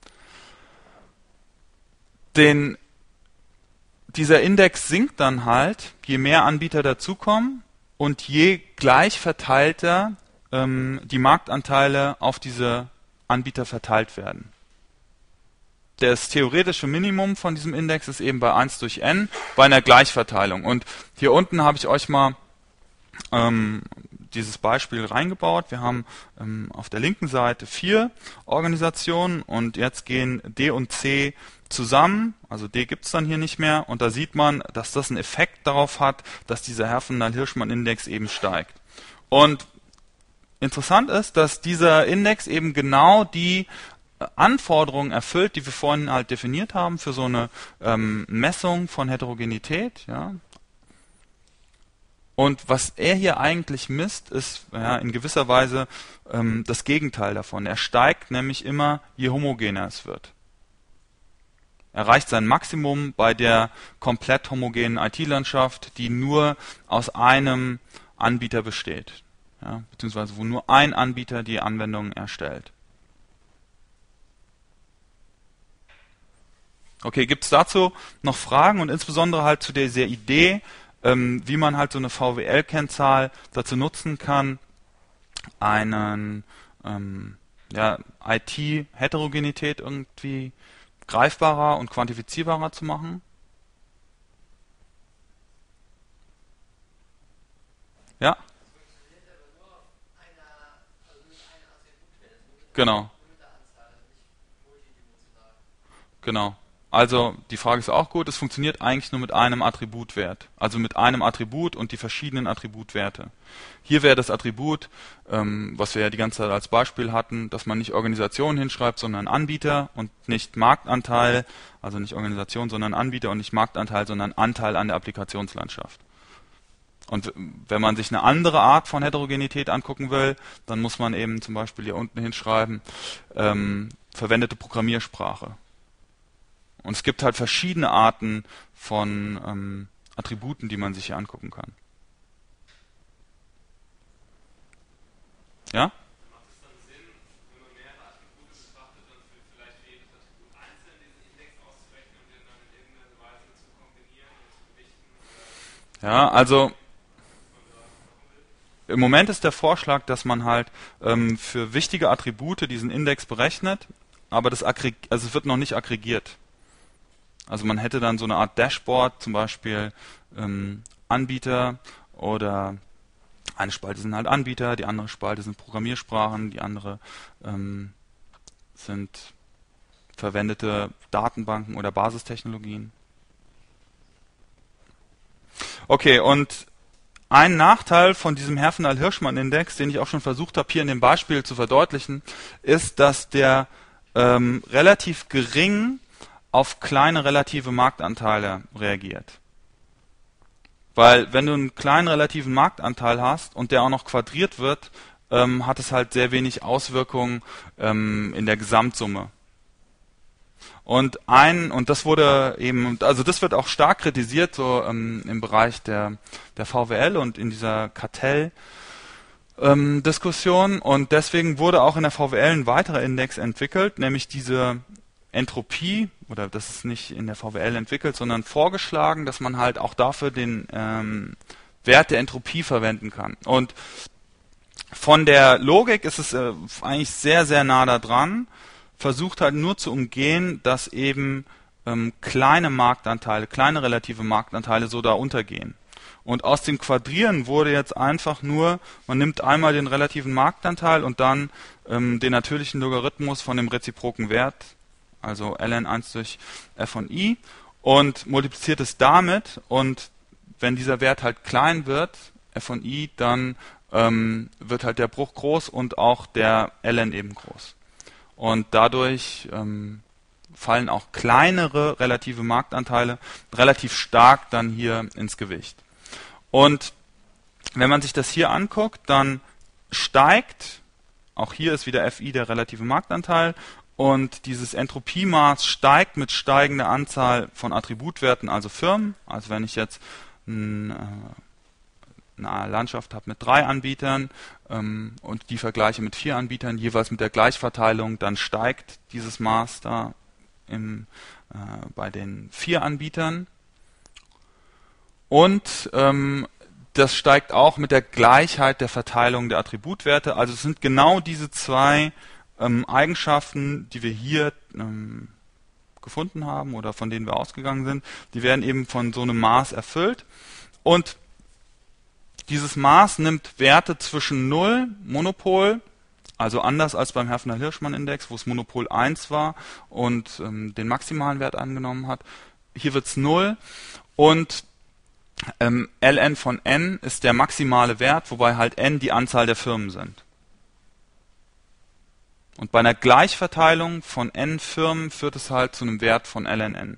Dieser Index sinkt dann halt, je mehr Anbieter dazukommen und je gleich verteilter die Marktanteile auf diese Anbieter verteilt werden. Das theoretische Minimum von diesem Index ist eben bei 1 durch n bei einer Gleichverteilung. Und hier unten habe ich euch mal dieses Beispiel reingebaut. Wir haben auf der linken Seite 4 Organisationen und jetzt gehen D und C zusammen, also D gibt es dann hier nicht mehr und da sieht man, dass das einen Effekt darauf hat, dass dieser Herfindahl-Hirschman-Index eben steigt. Und interessant ist, dass dieser Index eben genau die Anforderungen erfüllt, die wir vorhin halt definiert haben für so eine Messung von Heterogenität. Ja. Und was er hier eigentlich misst, ist in gewisser Weise das Gegenteil davon. Er steigt nämlich immer, je homogener es wird. Er erreicht sein Maximum bei der komplett homogenen IT-Landschaft, die nur aus einem Anbieter besteht. Ja, beziehungsweise wo nur ein Anbieter die Anwendung erstellt. Okay, gibt es dazu noch Fragen und insbesondere halt zu dieser Idee, wie man halt so eine VWL-Kennzahl dazu nutzen kann, einen IT-Heterogenität irgendwie greifbarer und quantifizierbarer zu machen? Ja? Genau. Genau. Also die Frage ist auch gut, es funktioniert eigentlich nur mit einem Attributwert. Also mit einem Attribut und die verschiedenen Attributwerte. Hier wäre das Attribut, was wir ja die ganze Zeit als Beispiel hatten, dass man nicht Organisation hinschreibt, sondern Anbieter und nicht Marktanteil, also nicht Organisation, sondern Anbieter und nicht Marktanteil, sondern Anteil an der Applikationslandschaft. Und wenn man sich eine andere Art von Heterogenität angucken will, dann muss man eben zum Beispiel hier unten hinschreiben, verwendete Programmiersprache. Und es gibt halt verschiedene Arten von Attributen, die man sich hier angucken kann. Ja? Macht es dann Sinn, wenn man mehrere Attribute betrachtet, dann vielleicht für jedes Attribut einzeln diesen Index auszurechnen und den dann in irgendeiner Weise zu kombinieren und zu gewichten? Ja, also im Moment ist der Vorschlag, dass man halt für wichtige Attribute diesen Index berechnet, aber es wird noch nicht aggregiert. Also man hätte dann so eine Art Dashboard, zum Beispiel Anbieter oder eine Spalte sind halt Anbieter, die andere Spalte sind Programmiersprachen, die andere sind verwendete Datenbanken oder Basistechnologien. Okay, und ein Nachteil von diesem Herfindahl-Hirschman-Index, den ich auch schon versucht habe, hier in dem Beispiel zu verdeutlichen, ist, dass der relativ gering auf kleine relative Marktanteile reagiert. Weil wenn du einen kleinen relativen Marktanteil hast und der auch noch quadriert wird, hat es halt sehr wenig Auswirkungen in der Gesamtsumme. Und das wurde eben, also das wird auch stark kritisiert, so im Bereich der VWL und in dieser Kartelldiskussion. Und deswegen wurde auch in der VWL ein weiterer Index entwickelt, nämlich diese Entropie, oder das ist nicht in der VWL entwickelt, sondern vorgeschlagen, dass man halt auch dafür den Wert der Entropie verwenden kann. Und von der Logik ist es eigentlich sehr, sehr nah da dran, versucht halt nur zu umgehen, dass eben kleine Marktanteile, kleine relative Marktanteile so da untergehen. Und aus dem Quadrieren wurde jetzt einfach nur, man nimmt einmal den relativen Marktanteil und dann den natürlichen Logarithmus von dem reziproken Wert, also ln1 durch f von i, und multipliziert es damit, und wenn dieser Wert halt klein wird, f von i, dann wird halt der Bruch groß und auch der ln eben groß. Und dadurch fallen auch kleinere relative Marktanteile relativ stark dann hier ins Gewicht. Und wenn man sich das hier anguckt, dann steigt, auch hier ist wieder Fi der relative Marktanteil, und dieses Entropiemaß steigt mit steigender Anzahl von Attributwerten, also Firmen. Also wenn ich jetzt eine Landschaft habe mit 3 Anbietern und die vergleiche mit 4 Anbietern, jeweils mit der Gleichverteilung, dann steigt dieses Maß da bei den 4 Anbietern. Und das steigt auch mit der Gleichheit der Verteilung der Attributwerte. Also es sind genau diese 2 Eigenschaften, die wir hier gefunden haben oder von denen wir ausgegangen sind, die werden eben von so einem Maß erfüllt. Und dieses Maß nimmt Werte zwischen 0, Monopol, also anders als beim Herfner-Hirschmann-Index, wo es Monopol 1 war und den maximalen Wert angenommen hat. Hier wird es 0 und ln von n ist der maximale Wert, wobei halt n die Anzahl der Firmen sind. Und bei einer Gleichverteilung von n Firmen führt es halt zu einem Wert von ln n.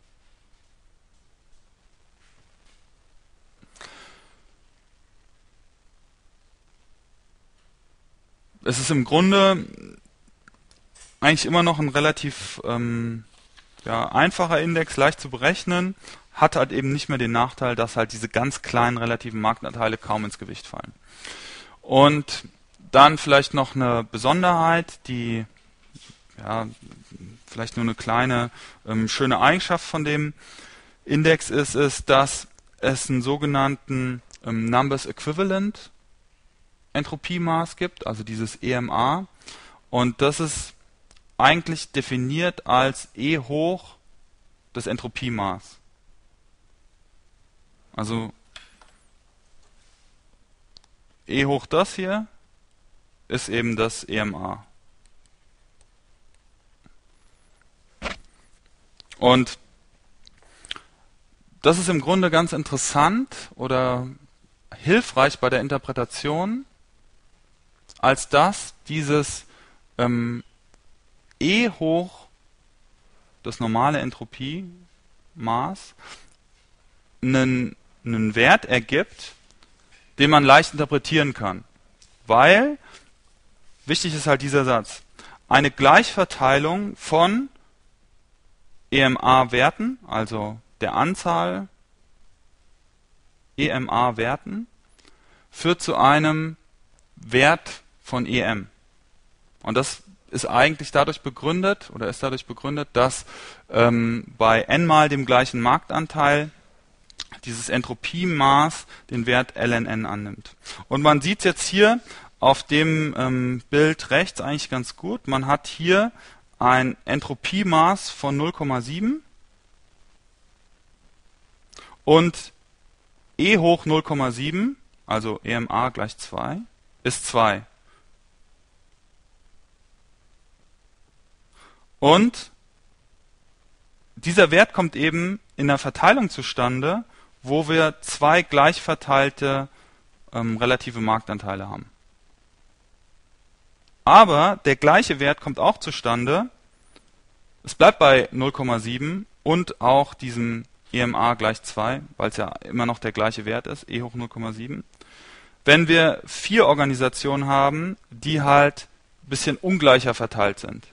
Es ist im Grunde eigentlich immer noch ein relativ einfacher Index, leicht zu berechnen, hat halt eben nicht mehr den Nachteil, dass halt diese ganz kleinen relativen Marktanteile kaum ins Gewicht fallen. Und dann vielleicht noch eine Besonderheit, die vielleicht nur eine kleine schöne Eigenschaft von dem Index ist, dass es einen sogenannten Numbers Equivalent Entropiemaß gibt, also dieses EMA, und das ist eigentlich definiert als E hoch das Entropiemaß. Also E hoch das hier ist eben das EMA. Und das ist im Grunde ganz interessant oder hilfreich bei der Interpretation, als dass dieses E hoch das normale Entropiemaß einen Wert ergibt, den man leicht interpretieren kann. Weil, wichtig ist halt dieser Satz, eine Gleichverteilung von EMA-Werten, also der Anzahl EMA-Werten, führt zu einem Wert von EM. Und das ist eigentlich dadurch begründet, dass bei n mal dem gleichen Marktanteil dieses Entropiemaß den Wert ln n annimmt. Und man sieht es jetzt hier auf dem Bild rechts eigentlich ganz gut. Man hat hier ein Entropiemaß von 0,7 und E hoch 0,7, also EMA gleich 2, ist 2. Und dieser Wert kommt eben in der Verteilung zustande, wo wir 2 gleich verteilte relative Marktanteile haben. Aber der gleiche Wert kommt auch zustande, es bleibt bei 0,7 und auch diesem EMA gleich 2, weil es ja immer noch der gleiche Wert ist, E hoch 0,7. Wenn wir 4 Organisationen haben, die halt ein bisschen ungleicher verteilt sind.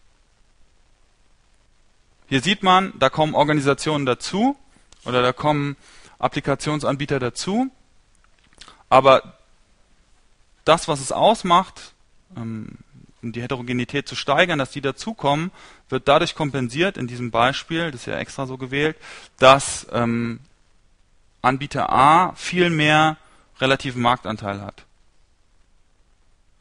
Hier sieht man, da kommen Organisationen dazu oder da kommen Applikationsanbieter dazu, aber das, was es ausmacht, um die Heterogenität zu steigern, dass die dazukommen, wird dadurch kompensiert, in diesem Beispiel, das ist ja extra so gewählt, dass Anbieter A viel mehr relativen Marktanteil hat.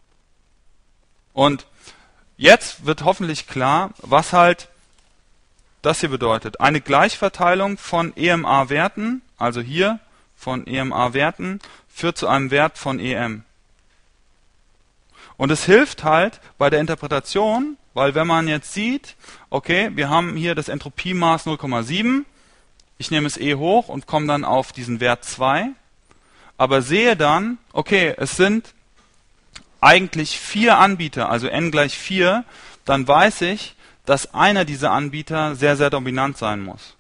Und jetzt wird hoffentlich klar, was halt das hier bedeutet eine Gleichverteilung von EMA-Werten, also hier von EMA-Werten, führt zu einem Wert von EM. Und es hilft halt bei der Interpretation, weil wenn man jetzt sieht, okay, wir haben hier das Entropiemaß 0,7, ich nehme es E hoch und komme dann auf diesen Wert 2, aber sehe dann, okay, es sind eigentlich 4 Anbieter, also n gleich 4, dann weiß ich, dass einer dieser Anbieter sehr, sehr dominant sein muss.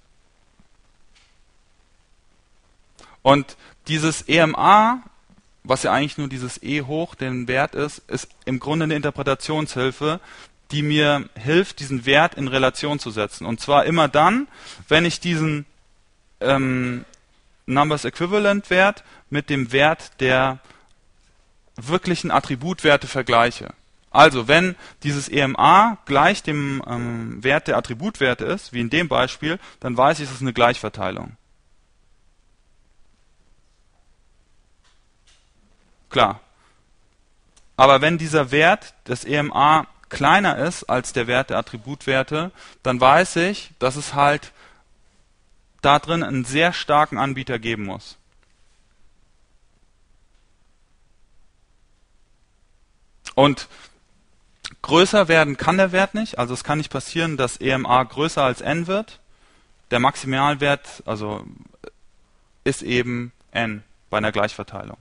Und dieses EMA, was ja eigentlich nur dieses E hoch den Wert ist im Grunde eine Interpretationshilfe, die mir hilft, diesen Wert in Relation zu setzen. Und zwar immer dann, wenn ich diesen Numbers Equivalent Wert mit dem Wert der wirklichen Attributwerte vergleiche. Also wenn dieses EMA gleich dem Wert der Attributwerte ist, wie in dem Beispiel, dann weiß ich, es ist eine Gleichverteilung. Klar. Aber wenn dieser Wert des EMA kleiner ist als der Wert der Attributwerte, dann weiß ich, dass es halt da drin einen sehr starken Anbieter geben muss. Und größer werden kann der Wert nicht, also es kann nicht passieren, dass EMA größer als n wird. Der Maximalwert also ist eben n bei einer Gleichverteilung.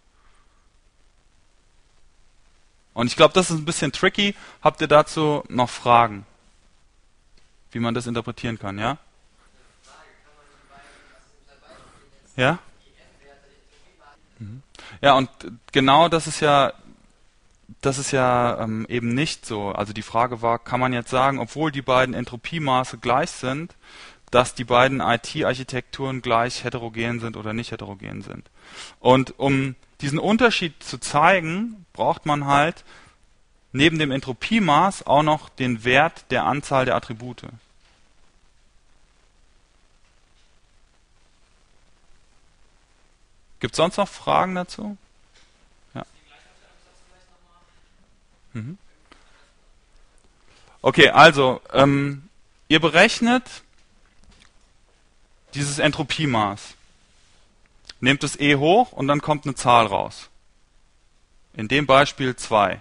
Und ich glaube, das ist ein bisschen tricky. Habt ihr dazu noch Fragen? Wie man das interpretieren kann, ja? Ja? Ja, und genau das ist ja eben nicht so. Also die Frage war, kann man jetzt sagen, obwohl die beiden Entropiemaße gleich sind, dass die beiden IT-Architekturen gleich heterogen sind oder nicht heterogen sind. Und um diesen Unterschied zu zeigen, braucht man halt neben dem Entropiemaß auch noch den Wert der Anzahl der Attribute. Gibt es sonst noch Fragen dazu? Ja. Mhm. Okay, also ihr berechnet dieses Entropiemaß. Nehmt das E hoch und dann kommt eine Zahl raus. In dem Beispiel 2.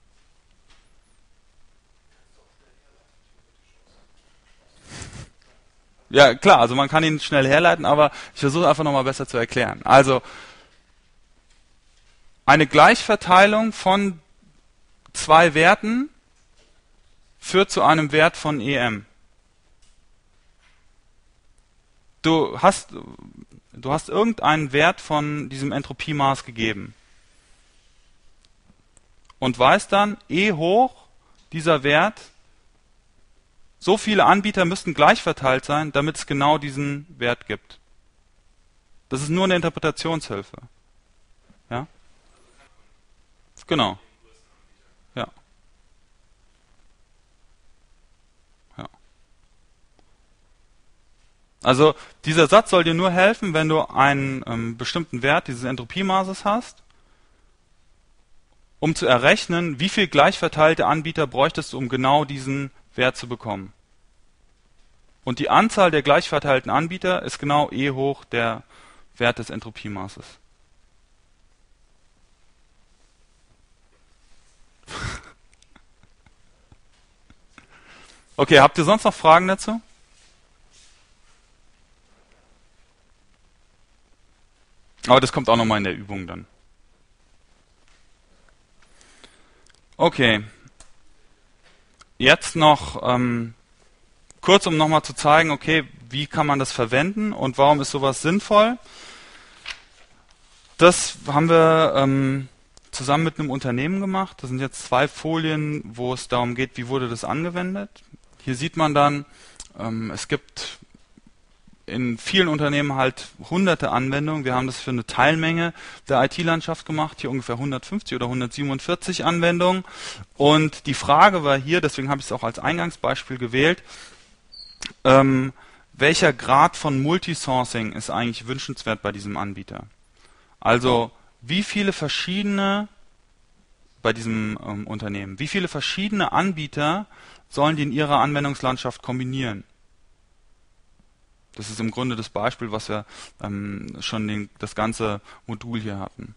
Ja, klar, also man kann ihn schnell herleiten, aber ich versuche einfach nochmal besser zu erklären. Also eine Gleichverteilung von 2 Werten führt zu einem Wert von EM. Du hast irgendeinen Wert von diesem Entropiemaß gegeben und weißt dann, E hoch, dieser Wert, so viele Anbieter müssten gleich verteilt sein, damit es genau diesen Wert gibt. Das ist nur eine Interpretationshilfe. Ja? Genau. Ja. Ja. Also dieser Satz soll dir nur helfen, wenn du einen bestimmten Wert dieses Entropiemaßes hast, um zu errechnen, wie viel gleich verteilte Anbieter bräuchtest du, um genau diesen Wert zu bekommen. Und die Anzahl der gleich verteilten Anbieter ist genau E hoch der Wert des Entropiemaßes. Okay, habt ihr sonst noch Fragen dazu? Aber das kommt auch nochmal in der Übung dann. Okay. Jetzt noch kurz, um nochmal zu zeigen, okay, wie kann man das verwenden und warum ist sowas sinnvoll? Das haben wir zusammen mit einem Unternehmen gemacht. Das sind jetzt 2 Folien, wo es darum geht, wie wurde das angewendet. Hier sieht man dann, es gibt in vielen Unternehmen halt hunderte Anwendungen. Wir haben das für eine Teilmenge der IT-Landschaft gemacht, hier ungefähr 150 oder 147 Anwendungen. Und die Frage war hier, deswegen habe ich es auch als Eingangsbeispiel gewählt, welcher Grad von Multisourcing ist eigentlich wünschenswert bei diesem Anbieter? Also wie viele verschiedene, bei diesem Unternehmen, wie viele verschiedene Anbieter sollen die in ihrer Anwendungslandschaft kombinieren? Das ist im Grunde das Beispiel, was wir schon das ganze Modul hier hatten.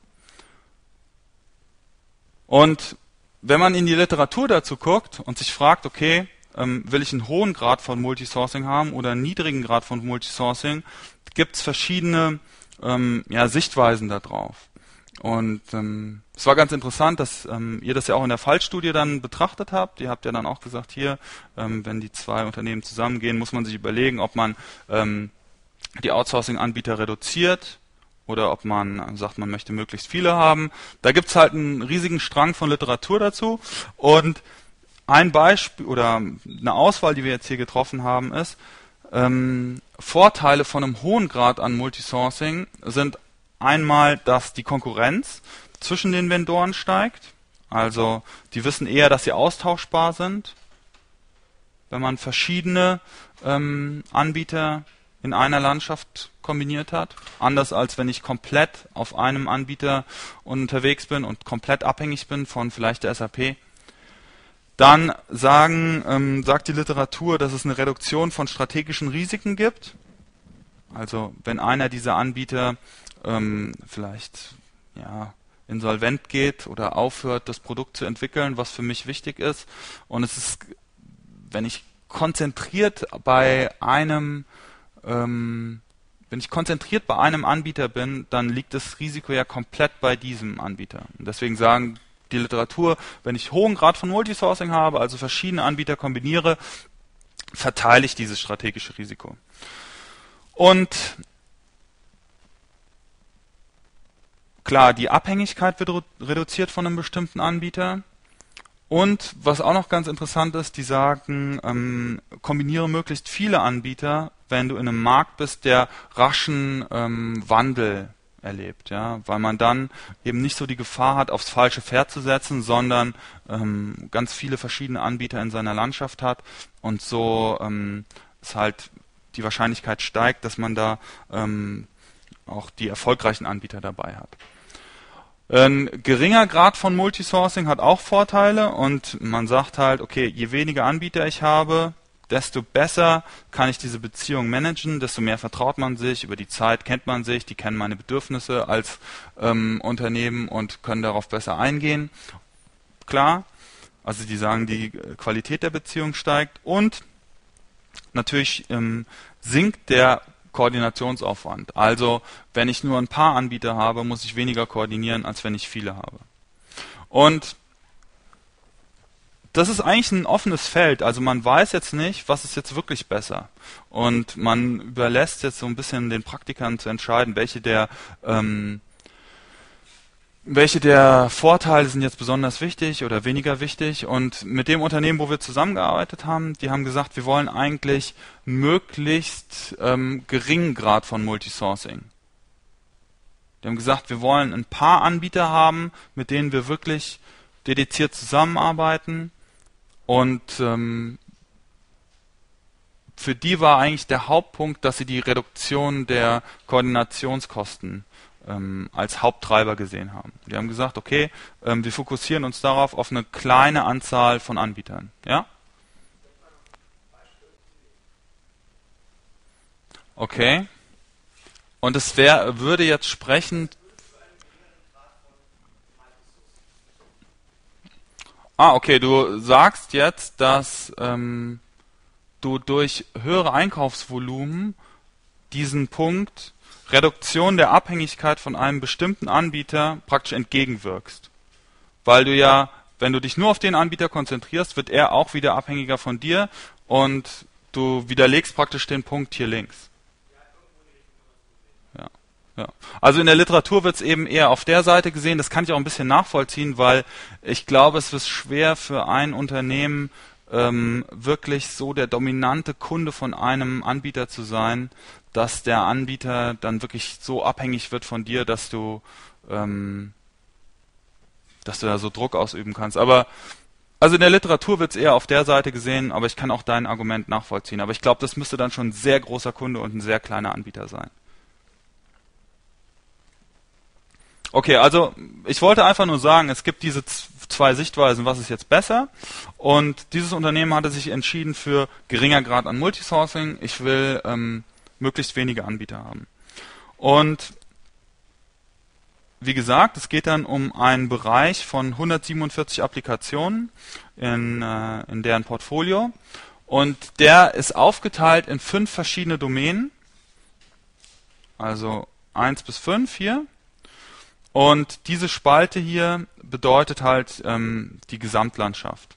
Und wenn man in die Literatur dazu guckt und sich fragt, okay, will ich einen hohen Grad von Multisourcing haben oder einen niedrigen Grad von Multisourcing, gibt es verschiedene Sichtweisen darauf. Und es war ganz interessant, dass ihr das ja auch in der Fallstudie dann betrachtet habt. Ihr habt ja dann auch gesagt, hier, wenn die zwei Unternehmen zusammengehen, muss man sich überlegen, ob man die Outsourcing-Anbieter reduziert oder ob man sagt, man möchte möglichst viele haben. Da gibt es halt einen riesigen Strang von Literatur dazu. Und ein Beispiel oder eine Auswahl, die wir jetzt hier getroffen haben, ist, Vorteile von einem hohen Grad an Multisourcing sind einmal, dass die Konkurrenz zwischen den Vendoren steigt. Also die wissen eher, dass sie austauschbar sind, wenn man verschiedene Anbieter in einer Landschaft kombiniert hat. Anders als wenn ich komplett auf einem Anbieter unterwegs bin und komplett abhängig bin von vielleicht der SAP. Dann sagt die Literatur, dass es eine Reduktion von strategischen Risiken gibt. Also wenn einer dieser Anbieter vielleicht insolvent geht oder aufhört, das Produkt zu entwickeln, was für mich wichtig ist. Und es ist, wenn ich konzentriert bei einem Anbieter bin, dann liegt das Risiko ja komplett bei diesem Anbieter. Und deswegen sagen die Literatur, wenn ich hohen Grad von Multisourcing habe, also verschiedene Anbieter kombiniere, verteile ich dieses strategische Risiko. Und klar, die Abhängigkeit wird reduziert von einem bestimmten Anbieter. Und was auch noch ganz interessant ist, die sagen, kombiniere möglichst viele Anbieter, wenn du in einem Markt bist, der raschen Wandel erlebt, ja, weil man dann eben nicht so die Gefahr hat, aufs falsche Pferd zu setzen, sondern ganz viele verschiedene Anbieter in seiner Landschaft hat und so ist halt die Wahrscheinlichkeit steigt, dass man da auch die erfolgreichen Anbieter dabei hat. Ein geringer Grad von Multisourcing hat auch Vorteile und man sagt halt, okay, je weniger Anbieter ich habe, desto besser kann ich diese Beziehung managen, desto mehr vertraut man sich, über die Zeit kennt man sich, die kennen meine Bedürfnisse als Unternehmen und können darauf besser eingehen. Klar, also die sagen, die Qualität der Beziehung steigt und natürlich sinkt der Koordinationsaufwand. Also wenn ich nur ein paar Anbieter habe, muss ich weniger koordinieren, als wenn ich viele habe. Und das ist eigentlich ein offenes Feld. Also man weiß jetzt nicht, was ist jetzt wirklich besser. Und man überlässt jetzt so ein bisschen den Praktikern zu entscheiden, welche der Vorteile sind jetzt besonders wichtig oder weniger wichtig. Und mit dem Unternehmen, wo wir zusammengearbeitet haben, die haben gesagt, wir wollen eigentlich möglichst geringen Grad von Multisourcing. Die haben gesagt, wir wollen ein paar Anbieter haben, mit denen wir wirklich dediziert zusammenarbeiten. Und für die war eigentlich der Hauptpunkt, dass sie die Reduktion der Koordinationskosten als Haupttreiber gesehen haben. Die haben gesagt, okay, wir fokussieren uns darauf auf eine kleine Anzahl von Anbietern. Ja? Okay. Und es würde jetzt sprechen. Okay, du sagst jetzt, dass du durch höhere Einkaufsvolumen diesen Punkt Reduktion der Abhängigkeit von einem bestimmten Anbieter praktisch entgegenwirkst. Weil du ja, wenn du dich nur auf den Anbieter konzentrierst, wird er auch wieder abhängiger von dir und du widerlegst praktisch den Punkt hier links. Ja. Also in der Literatur wird es eben eher auf der Seite gesehen, das kann ich auch ein bisschen nachvollziehen, weil ich glaube, es ist schwer für ein Unternehmen, wirklich so der dominante Kunde von einem Anbieter zu sein, dass der Anbieter dann wirklich so abhängig wird von dir, dass du da so Druck ausüben kannst. Aber also in der Literatur wird es eher auf der Seite gesehen, aber ich kann auch dein Argument nachvollziehen. Aber ich glaube, das müsste dann schon ein sehr großer Kunde und ein sehr kleiner Anbieter sein. Okay, also ich wollte einfach nur sagen, es gibt diese zwei Sichtweisen, was ist jetzt besser, und dieses Unternehmen hatte sich entschieden für geringer Grad an Multisourcing. Ich will möglichst wenige Anbieter haben. Und wie gesagt, es geht dann um einen Bereich von 147 Applikationen in deren Portfolio. Und der ist aufgeteilt in 5 verschiedene Domänen. Also 1 bis 5 hier. Und diese Spalte hier bedeutet halt die Gesamtlandschaft.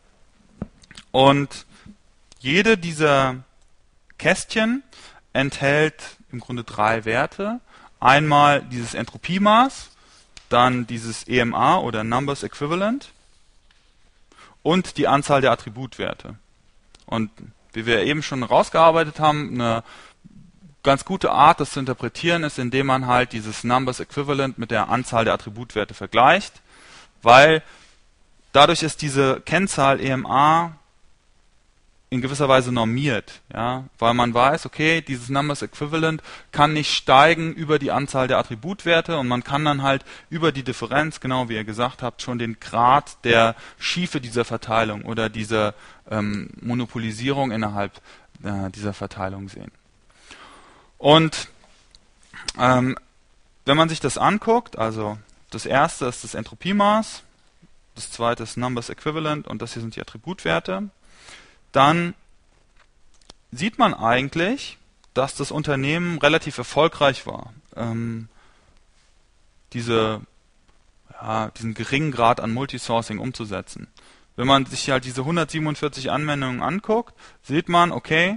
Und jede dieser Kästchen enthält im Grunde 3 Werte. Einmal dieses Entropiemaß, dann dieses EMA oder Numbers Equivalent und die Anzahl der Attributwerte. Und wie wir eben schon rausgearbeitet haben, eine ganz gute Art, das zu interpretieren, ist, indem man halt dieses Numbers Equivalent mit der Anzahl der Attributwerte vergleicht, weil dadurch ist diese Kennzahl EMA in gewisser Weise normiert, ja, weil man weiß, okay, dieses Numbers Equivalent kann nicht steigen über die Anzahl der Attributwerte und man kann dann halt über die Differenz, genau wie ihr gesagt habt, schon den Grad der Schiefe dieser Verteilung oder dieser Monopolisierung innerhalb dieser Verteilung sehen. Und wenn man sich das anguckt, also das erste ist das Entropiemaß, das zweite ist Numbers Equivalent und das hier sind die Attributwerte, dann sieht man eigentlich, dass das Unternehmen relativ erfolgreich war, diesen geringen Grad an Multisourcing umzusetzen. Wenn man sich halt diese 147 Anwendungen anguckt, sieht man, okay,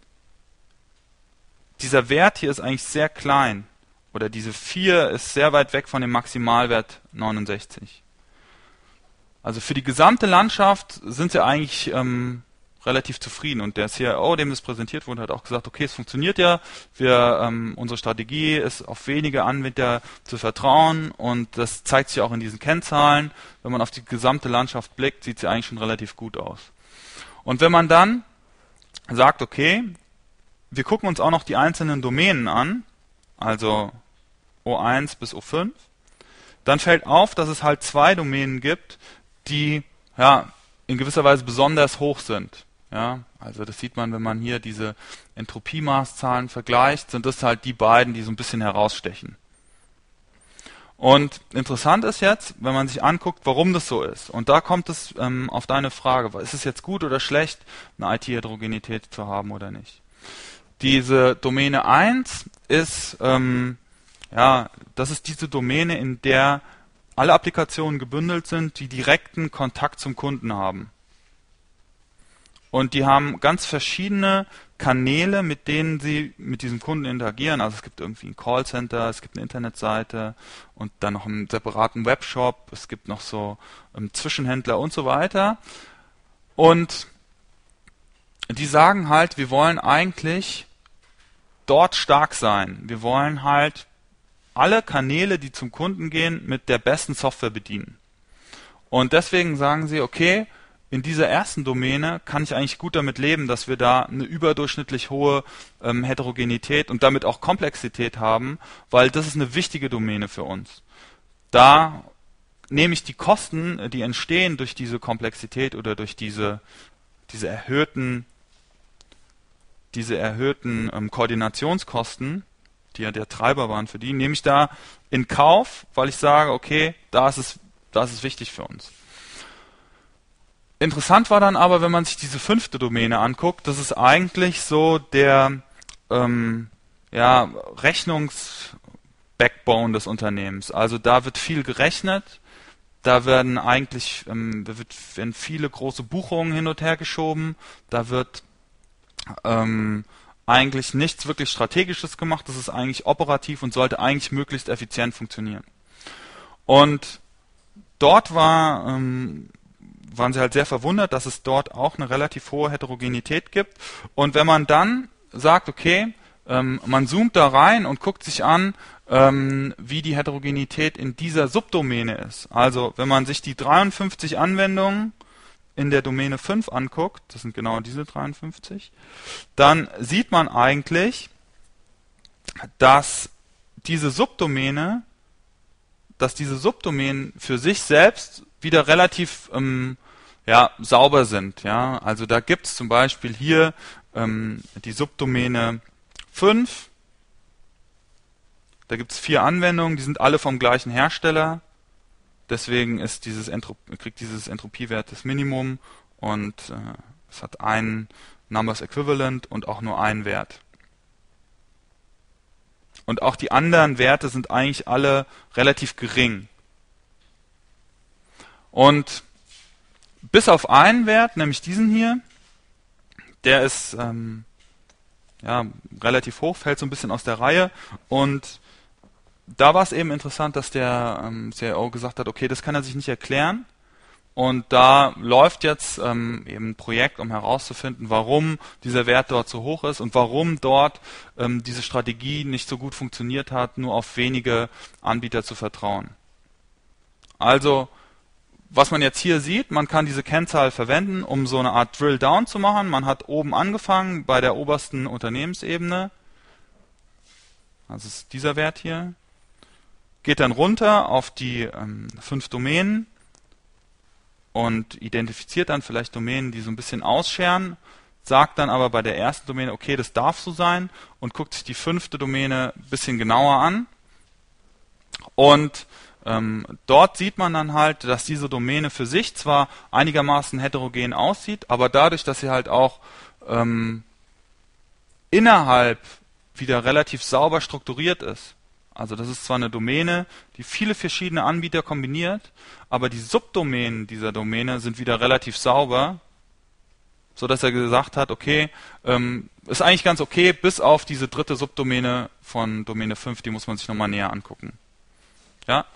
dieser Wert hier ist eigentlich sehr klein. Oder diese 4 ist sehr weit weg von dem Maximalwert 69. Also für die gesamte Landschaft sind sie eigentlich relativ zufrieden. Und der CIO, dem das präsentiert wurde, hat auch gesagt, okay, es funktioniert ja. Unsere Strategie ist, auf wenige Anwender zu vertrauen. Und das zeigt sich auch in diesen Kennzahlen. Wenn man auf die gesamte Landschaft blickt, sieht sie eigentlich schon relativ gut aus. Und wenn man dann sagt, okay, wir gucken uns auch noch die einzelnen Domänen an, also O1 bis O5, dann fällt auf, dass es halt 2 Domänen gibt, die in gewisser Weise besonders hoch sind. Ja, also das sieht man, wenn man hier diese Entropiemaßzahlen vergleicht, sind das halt die beiden, die so ein bisschen herausstechen. Und interessant ist jetzt, wenn man sich anguckt, warum das so ist. Und da kommt es auf deine Frage, ist es jetzt gut oder schlecht, eine IT-Heterogenität zu haben oder nicht? Diese Domäne 1 ist, das ist diese Domäne, in der alle Applikationen gebündelt sind, die direkten Kontakt zum Kunden haben. Und die haben ganz verschiedene Kanäle, mit denen sie mit diesem Kunden interagieren. Also es gibt irgendwie ein Callcenter, es gibt eine Internetseite und dann noch einen separaten Webshop, es gibt noch so Zwischenhändler und so weiter. Und die sagen halt, wir wollen eigentlich dort stark sein. Wir wollen halt alle Kanäle, die zum Kunden gehen, mit der besten Software bedienen. Und deswegen sagen sie, okay, in dieser ersten Domäne kann ich eigentlich gut damit leben, dass wir da eine überdurchschnittlich hohe Heterogenität und damit auch Komplexität haben, weil das ist eine wichtige Domäne für uns. Da nehme ich die Kosten, die entstehen durch diese Komplexität oder durch diese erhöhten Koordinationskosten, die ja der Treiber waren für die, nehme ich da in Kauf, weil ich sage, okay, da ist es wichtig für uns. Interessant war dann aber, wenn man sich diese 5. Domäne anguckt, das ist eigentlich so der Rechnungs-Backbone des Unternehmens. Also da wird viel gerechnet, da werden viele große Buchungen hin und her geschoben, da wird eigentlich nichts wirklich Strategisches gemacht, das ist eigentlich operativ und sollte eigentlich möglichst effizient funktionieren. Und dort waren sie halt sehr verwundert, dass es dort auch eine relativ hohe Heterogenität gibt. Und wenn man dann sagt, okay, man zoomt da rein und guckt sich an, wie die Heterogenität in dieser Subdomäne ist. Also wenn man sich die 53 Anwendungen in der Domäne 5 anguckt, das sind genau diese 53, dann sieht man eigentlich, dass diese Subdomänen für sich selbst wieder relativ sauber sind. Ja? Also da gibt es zum Beispiel hier die Subdomäne 5. Da gibt es 4 Anwendungen, die sind alle vom gleichen Hersteller. Deswegen ist kriegt dieses Entropiewert das Minimum und es hat einen Numbers Equivalent und auch nur einen Wert. Und auch die anderen Werte sind eigentlich alle relativ gering. Und bis auf einen Wert, nämlich diesen hier, der ist relativ hoch, fällt so ein bisschen aus der Reihe. Und da war es eben interessant, dass der CIO gesagt hat, okay, das kann er sich nicht erklären. Und da läuft jetzt eben ein Projekt, um herauszufinden, warum dieser Wert dort so hoch ist und warum dort diese Strategie nicht so gut funktioniert hat, nur auf wenige Anbieter zu vertrauen. Also, was man jetzt hier sieht, man kann diese Kennzahl verwenden, um so eine Art Drill-Down zu machen. Man hat oben angefangen bei der obersten Unternehmensebene. Also ist dieser Wert hier. Geht dann runter auf die 5 Domänen und identifiziert dann vielleicht Domänen, die so ein bisschen ausscheren, sagt dann aber bei der ersten Domäne, okay, das darf so sein und guckt sich die 5. Domäne ein bisschen genauer an. Und dort sieht man dann halt, dass diese Domäne für sich zwar einigermaßen heterogen aussieht, aber dadurch, dass sie halt auch innerhalb wieder relativ sauber strukturiert ist. Also das ist zwar eine Domäne, die viele verschiedene Anbieter kombiniert, aber die Subdomänen dieser Domäne sind wieder relativ sauber, so dass er gesagt hat, okay, ist eigentlich ganz okay, bis auf diese 3. Subdomäne von Domäne 5, die muss man sich nochmal näher angucken. Ja?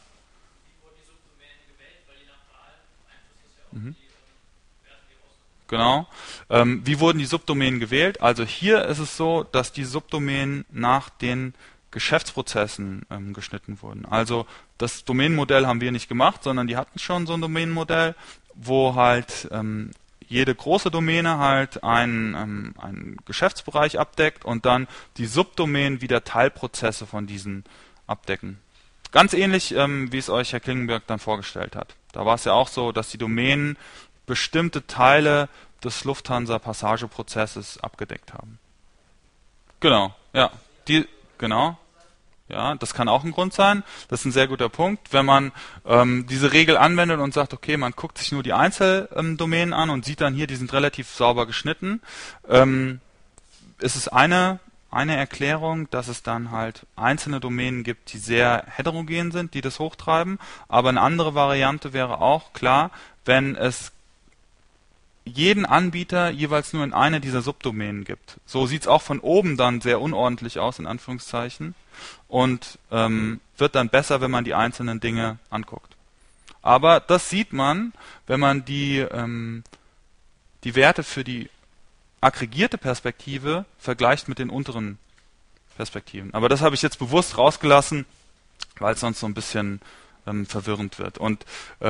Genau. Wie wurden die Subdomänen gewählt? Also hier ist es so, dass die Subdomänen nach den Geschäftsprozessen geschnitten wurden. Also das Domänenmodell haben wir nicht gemacht, sondern die hatten schon so ein Domänenmodell, wo halt jede große Domäne halt einen Geschäftsbereich abdeckt und dann die Subdomänen wieder Teilprozesse von diesen abdecken. Ganz ähnlich, wie es euch Herr Klingenberg dann vorgestellt hat. Da war es ja auch so, dass die Domänen bestimmte Teile des Lufthansa-Passageprozesses abgedeckt haben. Genau, ja. Genau. Ja, das kann auch ein Grund sein. Das ist ein sehr guter Punkt. Wenn man diese Regel anwendet und sagt, okay, man guckt sich nur die Einzeldomänen an und sieht dann hier, die sind relativ sauber geschnitten, ist es eine Erklärung, dass es dann halt einzelne Domänen gibt, die sehr heterogen sind, die das hochtreiben. Aber eine andere Variante wäre auch klar, wenn es jeden Anbieter jeweils nur in eine dieser Subdomänen gibt. So sieht es auch von oben dann sehr unordentlich aus, in Anführungszeichen, und wird dann besser, wenn man die einzelnen Dinge anguckt. Aber das sieht man, wenn man die Werte für die aggregierte Perspektive vergleicht mit den unteren Perspektiven. Aber das habe ich jetzt bewusst rausgelassen, weil es sonst so ein bisschen verwirrend wird. Und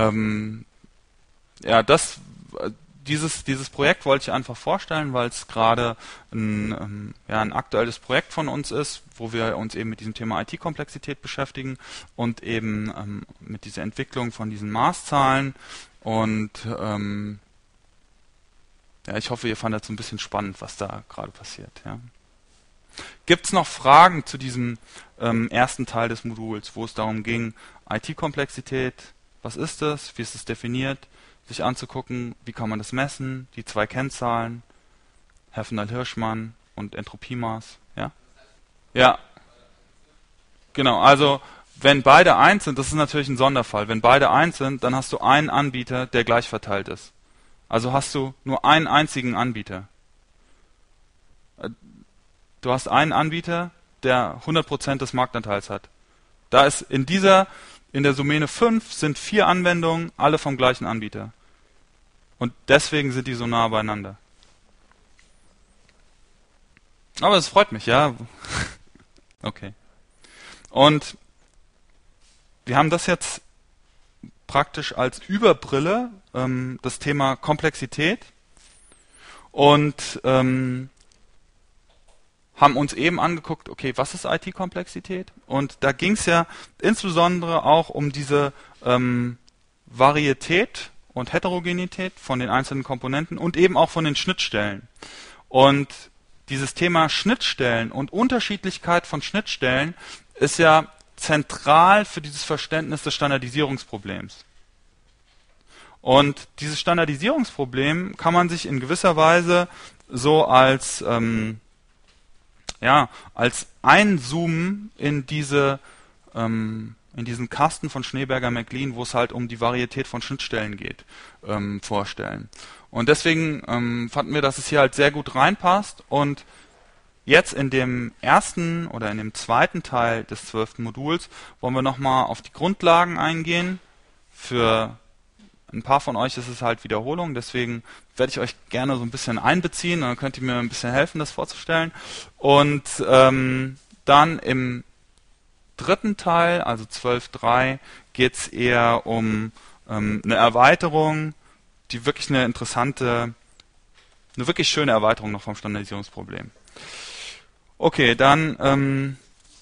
dieses Projekt wollte ich einfach vorstellen, weil es gerade ein aktuelles Projekt von uns ist, wo wir uns eben mit diesem Thema IT-Komplexität beschäftigen und eben mit dieser Entwicklung von diesen Maßzahlen. Und ich hoffe, ihr fandet es ein bisschen spannend, was da gerade passiert. Ja. Gibt es noch Fragen zu diesem ersten Teil des Moduls, wo es darum ging, IT-Komplexität, was ist das, wie ist es definiert, sich anzugucken, wie kann man das messen, die 2 Kennzahlen, Heffendahl-Hirschmann und Entropiemaß. Ja? Ja. Genau, also wenn beide 1 sind, das ist natürlich ein Sonderfall, wenn beide 1 sind, dann hast du einen Anbieter, der gleich verteilt ist. Also hast du nur einen einzigen Anbieter. Du hast einen Anbieter, der 100% des Marktanteils hat. Da ist in der Domäne 5 sind 4 Anwendungen, alle vom gleichen Anbieter. Und deswegen sind die so nah beieinander. Aber es freut mich, ja. Okay. Und wir haben das jetzt praktisch als Überbrille, das Thema Komplexität, und haben uns eben angeguckt, okay, was ist IT-Komplexität? Und da ging es ja insbesondere auch um diese Varietät und Heterogenität von den einzelnen Komponenten und eben auch von den Schnittstellen. Und dieses Thema Schnittstellen und Unterschiedlichkeit von Schnittstellen ist ja zentral für dieses Verständnis des Standardisierungsproblems. Und dieses Standardisierungsproblem kann man sich in gewisser Weise so als als Einzoomen in diesen Kasten von Schneeberger-McLean, wo es halt um die Varietät von Schnittstellen geht, vorstellen. Und deswegen fanden wir, dass es hier halt sehr gut reinpasst. Und jetzt in dem ersten oder in dem zweiten Teil des 12. Moduls wollen wir nochmal auf die Grundlagen eingehen. Für ein paar von euch ist es halt Wiederholung, deswegen werde ich euch gerne so ein bisschen einbeziehen, dann könnt ihr mir ein bisschen helfen, das vorzustellen. Und dann im dritten Teil, also 12.3, geht es eher um eine Erweiterung, die wirklich eine wirklich schöne Erweiterung noch vom Standardisierungsproblem. Okay, dann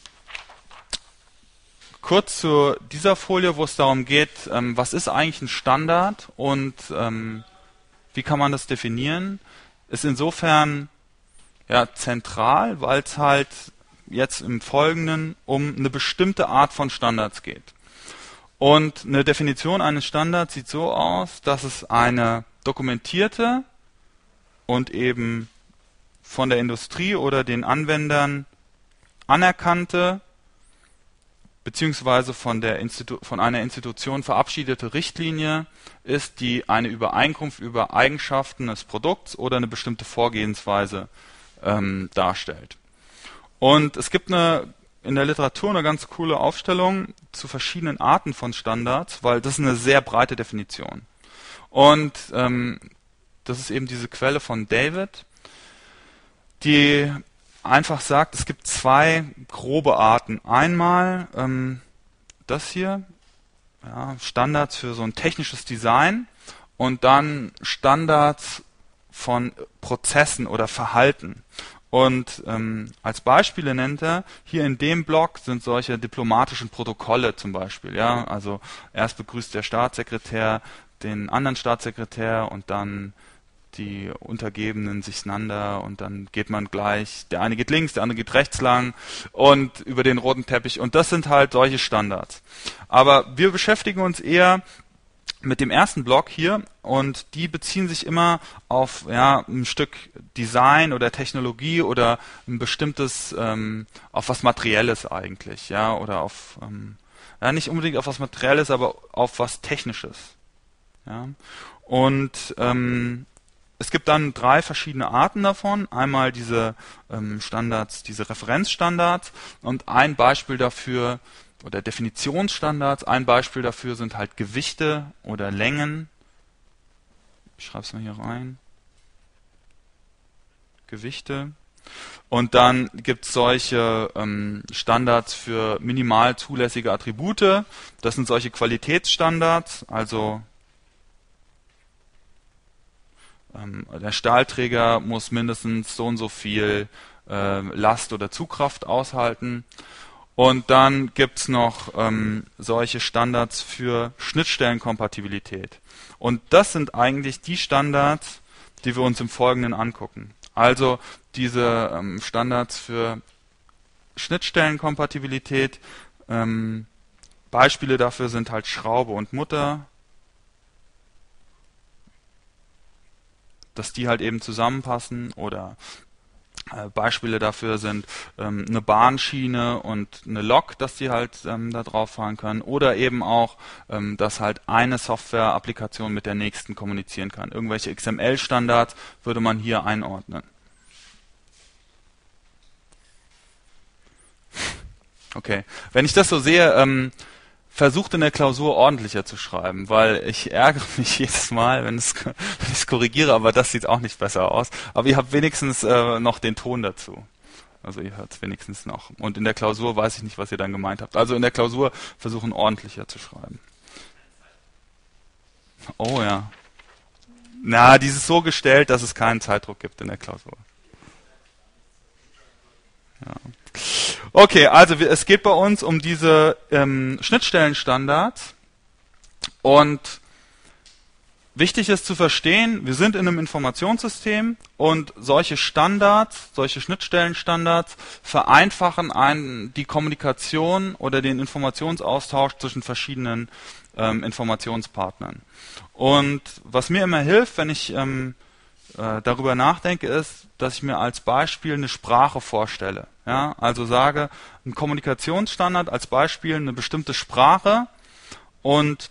kurz zu dieser Folie, wo es darum geht, was ist eigentlich ein Standard und wie kann man das definieren, ist insofern zentral, weil es halt jetzt im Folgenden um eine bestimmte Art von Standards geht. Und eine Definition eines Standards sieht so aus, dass es eine dokumentierte und eben von der Industrie oder den Anwendern anerkannte beziehungsweise von einer Institution verabschiedete Richtlinie ist, die eine Übereinkunft über Eigenschaften des Produkts oder eine bestimmte Vorgehensweise darstellt. Und es gibt in der Literatur eine ganz coole Aufstellung zu verschiedenen Arten von Standards, weil das ist eine sehr breite Definition. Und das ist eben diese Quelle von David, die einfach sagt, es gibt zwei grobe Arten. Einmal das hier, Standards für so ein technisches Design und dann Standards von Prozessen oder Verhalten. Und als Beispiele nennt er, hier in dem Block sind solche diplomatischen Protokolle zum Beispiel. Also erst begrüßt der Staatssekretär den anderen Staatssekretär und dann die Untergebenen sich einander und dann geht man gleich, der eine geht links, der andere geht rechts lang und über den roten Teppich und das sind halt solche Standards. Aber wir beschäftigen uns eher mit dem ersten Block hier und die beziehen sich immer auf ein Stück Design oder Technologie oder ein bestimmtes, auf was Materielles eigentlich, oder auf, nicht unbedingt auf was Materielles, aber auf was Technisches. Und es gibt dann drei verschiedene Arten davon. Einmal diese Standards, diese Referenzstandards und ein Beispiel dafür oder Definitionsstandards. Ein Beispiel dafür sind halt Gewichte oder Längen. Ich schreibe es mal hier rein. Gewichte. Und dann gibt es solche Standards für minimal zulässige Attribute. Das sind solche Qualitätsstandards, also der Stahlträger muss mindestens so und so viel Last oder Zugkraft aushalten. Und dann gibt es noch solche Standards für Schnittstellenkompatibilität. Und das sind eigentlich die Standards, die wir uns im Folgenden angucken. Also diese Standards für Schnittstellenkompatibilität. Beispiele dafür sind halt Schraube und Mutter, dass die halt eben zusammenpassen, oder Beispiele dafür sind eine Bahnschiene und eine Lok, dass die halt da drauf fahren können, oder eben auch, dass halt eine Software-Applikation mit der nächsten kommunizieren kann. Irgendwelche XML-Standards würde man hier einordnen. Okay, wenn ich das so sehe, versucht in der Klausur ordentlicher zu schreiben, weil ich ärgere mich jedes Mal, wenn ich es korrigiere, aber das sieht auch nicht besser aus. Aber ihr habt wenigstens noch den Ton dazu. Also ihr hört es wenigstens noch. Und in der Klausur weiß ich nicht, was ihr dann gemeint habt. Also in der Klausur versuchen ordentlicher zu schreiben. Oh ja. Na, die ist so gestellt, dass es keinen Zeitdruck gibt in der Klausur. Ja. Okay, also es geht bei uns um diese Schnittstellenstandards und Wichtig ist zu verstehen, wir sind in einem Informationssystem und solche Standards, solche Schnittstellenstandards vereinfachen die Kommunikation oder den Informationsaustausch zwischen verschiedenen Informationspartnern. Und was mir immer hilft, wenn ich darüber nachdenke, ist, dass ich mir als Beispiel eine Sprache vorstelle. Ja? Also sage, ein Kommunikationsstandard als Beispiel eine bestimmte Sprache und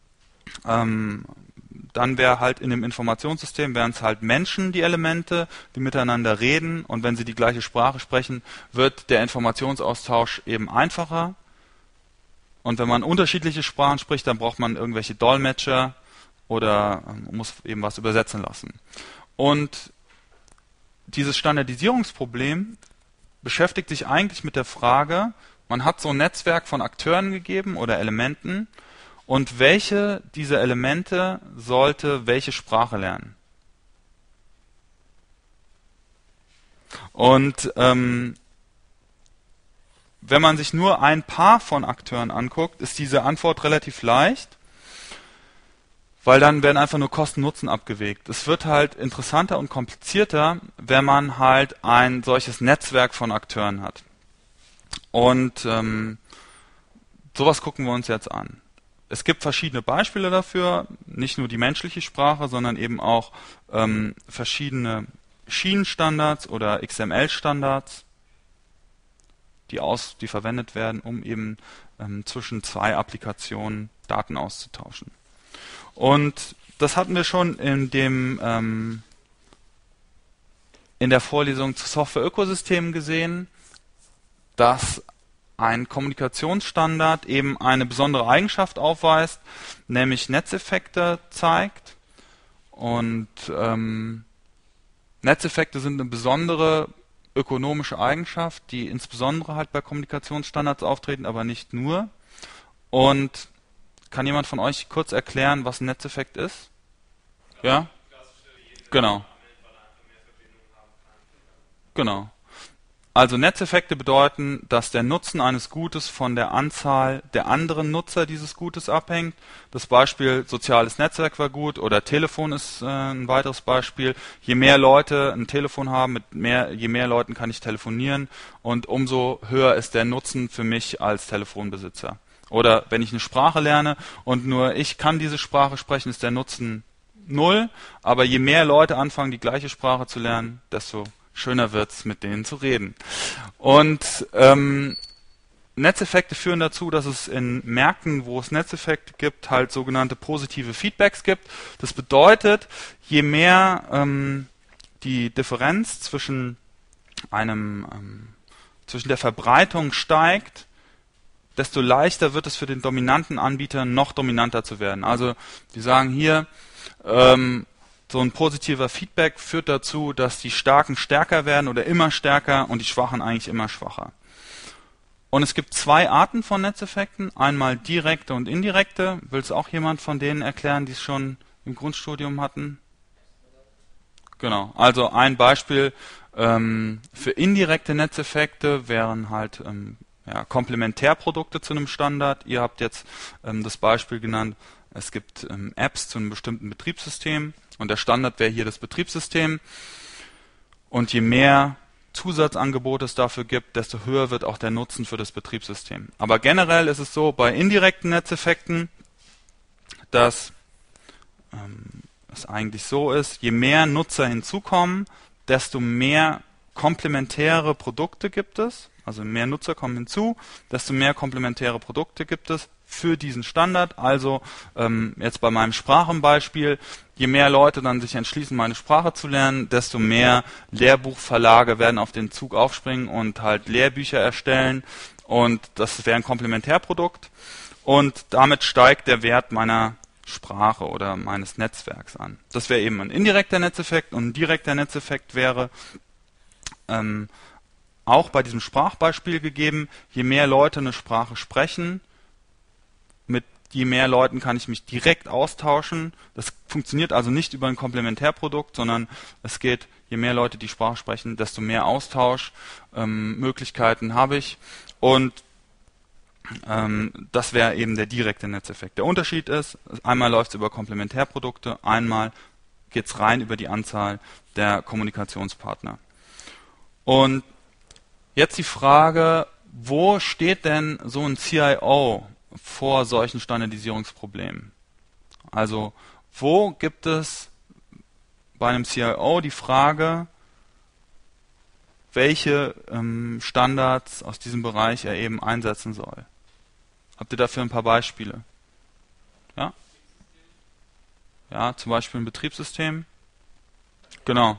dann wäre halt in dem Informationssystem, wären es halt Menschen, die Elemente, die miteinander reden, und wenn sie die gleiche Sprache sprechen, wird der Informationsaustausch eben einfacher. Und wenn man unterschiedliche Sprachen spricht, dann braucht man irgendwelche Dolmetscher oder muss eben was übersetzen lassen. Und dieses Standardisierungsproblem beschäftigt sich eigentlich mit der Frage, man hat so ein Netzwerk von Akteuren gegeben oder Elementen, und welche dieser Elemente sollte welche Sprache lernen? Und wenn man sich nur ein paar von Akteuren anguckt, ist diese Antwort relativ leicht, weil dann werden einfach nur Kosten-Nutzen abgewegt. Es wird halt interessanter und komplizierter, wenn man halt ein solches Netzwerk von Akteuren hat. Und sowas gucken wir uns jetzt an. Es gibt verschiedene Beispiele dafür, nicht nur die menschliche Sprache, sondern eben auch verschiedene Schienenstandards oder XML-Standards, die verwendet werden, um eben zwischen zwei Applikationen Daten auszutauschen. Und das hatten wir schon in der Vorlesung zu Software-Ökosystemen gesehen, dass ein Kommunikationsstandard eben eine besondere Eigenschaft aufweist, nämlich Netzeffekte zeigt. Und Netzeffekte sind eine besondere ökonomische Eigenschaft, die insbesondere halt bei Kommunikationsstandards auftreten, aber nicht nur. Und kann jemand von euch kurz erklären, was ein Netzeffekt ist? Ja? Genau. Genau. Also Netzeffekte bedeuten, dass der Nutzen eines Gutes von der Anzahl der anderen Nutzer dieses Gutes abhängt. Das Beispiel soziales Netzwerk war gut, oder Telefon ist ein weiteres Beispiel. Je mehr Leute ein Telefon haben, je mehr Leuten kann ich telefonieren, und umso höher ist der Nutzen für mich als Telefonbesitzer. Oder wenn ich eine Sprache lerne und nur ich kann diese Sprache sprechen, ist der Nutzen 0, aber je mehr Leute anfangen, die gleiche Sprache zu lernen, desto schöner wird's, mit denen zu reden. Und Netzeffekte führen dazu, dass es in Märkten, wo es Netzeffekte gibt, halt sogenannte positive Feedbacks gibt. Das bedeutet, je mehr die Differenz zwischen der Verbreitung steigt, desto leichter wird es für den dominanten Anbieter, noch dominanter zu werden. Also die sagen hier, so ein positiver Feedback führt dazu, dass die Starken stärker werden oder immer stärker und die Schwachen eigentlich immer schwacher. Und es gibt zwei Arten von Netzeffekten, einmal direkte und indirekte. Will es auch jemand von denen erklären, die es schon im Grundstudium hatten? Genau, also ein Beispiel für indirekte Netzeffekte wären halt Komplementärprodukte zu einem Standard. Ihr habt jetzt das Beispiel genannt, es gibt Apps zu einem bestimmten Betriebssystem. Und der Standard wäre hier das Betriebssystem. Und je mehr Zusatzangebote es dafür gibt, desto höher wird auch der Nutzen für das Betriebssystem. Aber generell ist es so bei indirekten Netzeffekten, dass es eigentlich so ist, je mehr Nutzer hinzukommen, desto mehr komplementäre Produkte gibt es. Also mehr Nutzer kommen hinzu, desto mehr komplementäre Produkte gibt es für diesen Standard. Also jetzt bei meinem Sprachenbeispiel, je mehr Leute dann sich entschließen, meine Sprache zu lernen, desto mehr Lehrbuchverlage werden auf den Zug aufspringen und halt Lehrbücher erstellen, und das wäre ein Komplementärprodukt, und damit steigt der Wert meiner Sprache oder meines Netzwerks an. Das wäre eben ein indirekter Netzeffekt, und ein direkter Netzeffekt wäre auch bei diesem Sprachbeispiel gegeben, je mehr Leute eine Sprache sprechen, mit je mehr Leuten kann ich mich direkt austauschen. Das funktioniert also nicht über ein Komplementärprodukt, sondern es geht, je mehr Leute die Sprache sprechen, desto mehr Austauschmöglichkeiten habe ich. Und Das wäre eben der direkte Netzeffekt. Der Unterschied ist, einmal läuft es über Komplementärprodukte, einmal geht es rein über die Anzahl der Kommunikationspartner. Und jetzt die Frage, wo steht denn so ein CIO vor solchen Standardisierungsproblemen? Also, wo gibt es bei einem CIO die Frage, welche Standards aus diesem Bereich er eben einsetzen soll? Habt ihr dafür ein paar Beispiele? Ja? Ja, zum Beispiel ein Betriebssystem. Genau.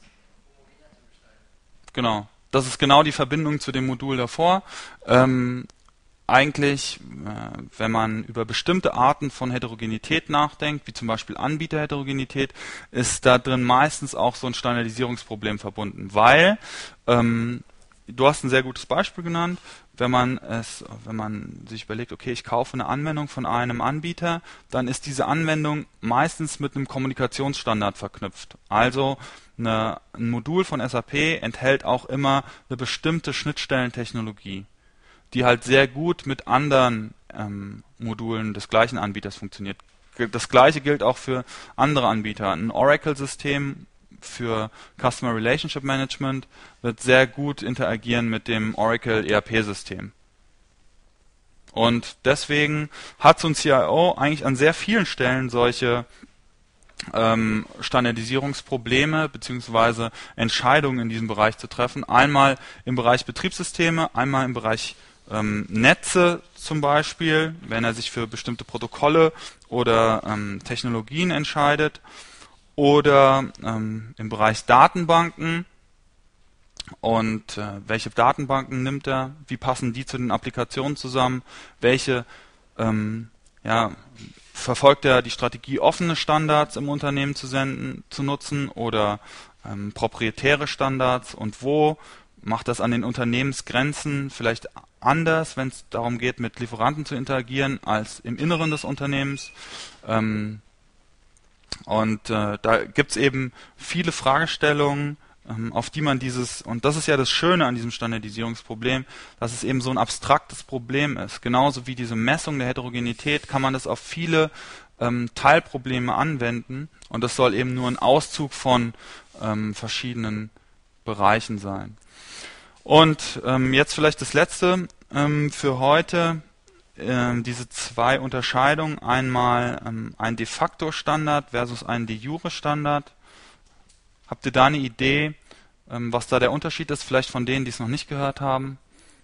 Genau. Das ist genau die Verbindung zu dem Modul davor. Eigentlich, wenn man über bestimmte Arten von Heterogenität nachdenkt, wie zum Beispiel Anbieterheterogenität, ist da drin meistens auch so ein Standardisierungsproblem verbunden, weil du hast ein sehr gutes Beispiel genannt, wenn man sich überlegt, okay, ich kaufe eine Anwendung von einem Anbieter, dann ist diese Anwendung meistens mit einem Kommunikationsstandard verknüpft. Also ein Modul von SAP enthält auch immer eine bestimmte Schnittstellentechnologie, die halt sehr gut mit anderen Modulen des gleichen Anbieters funktioniert. Das gleiche gilt auch für andere Anbieter. Ein Oracle-System für Customer Relationship Management wird sehr gut interagieren mit dem Oracle ERP-System. Und deswegen hat so ein CIO eigentlich an sehr vielen Stellen solche Standardisierungsprobleme bzw. Entscheidungen in diesem Bereich zu treffen. Einmal im Bereich Betriebssysteme, einmal im Bereich Netze zum Beispiel, wenn er sich für bestimmte Protokolle oder Technologien entscheidet, oder im Bereich Datenbanken. Und welche Datenbanken nimmt er? Wie passen die zu den Applikationen zusammen? Welche verfolgt er die Strategie, offene Standards im Unternehmen zu nutzen oder proprietäre Standards? Und wo macht das an den Unternehmensgrenzen vielleicht anders, wenn es darum geht, mit Lieferanten zu interagieren, als im Inneren des Unternehmens? Da gibt es eben viele Fragestellungen, auf die man und das ist ja das Schöne an diesem Standardisierungsproblem, dass es eben so ein abstraktes Problem ist. Genauso wie diese Messung der Heterogenität kann man das auf viele Teilprobleme anwenden, und das soll eben nur ein Auszug von verschiedenen Bereichen sein. Und jetzt vielleicht das Letzte für heute. Diese zwei Unterscheidungen, einmal ein de facto Standard versus ein de jure Standard. Habt ihr da eine Idee, was da der Unterschied ist, vielleicht von denen, die es noch nicht gehört haben?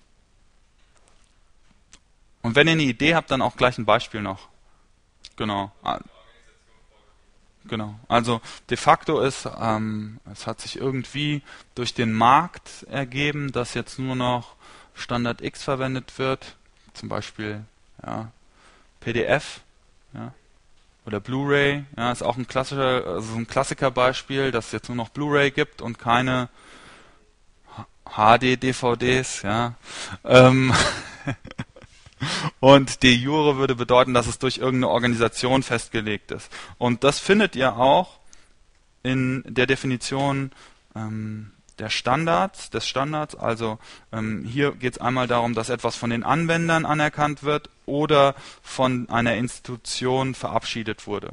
Und wenn ihr eine Idee habt, dann auch gleich ein Beispiel noch. Genau. Genau. Also de facto ist, es hat sich irgendwie durch den Markt ergeben, dass jetzt nur noch Standard X verwendet wird. Zum Beispiel PDF, oder Blu-ray, ist auch ein Klassikerbeispiel, dass es jetzt nur noch Blu-ray gibt und keine HD-DVDs. Und de jure würde bedeuten, dass es durch irgendeine Organisation festgelegt ist. Und das findet ihr auch in der Definition des Standards. Also hier geht es einmal darum, dass etwas von den Anwendern anerkannt wird oder von einer Institution verabschiedet wurde.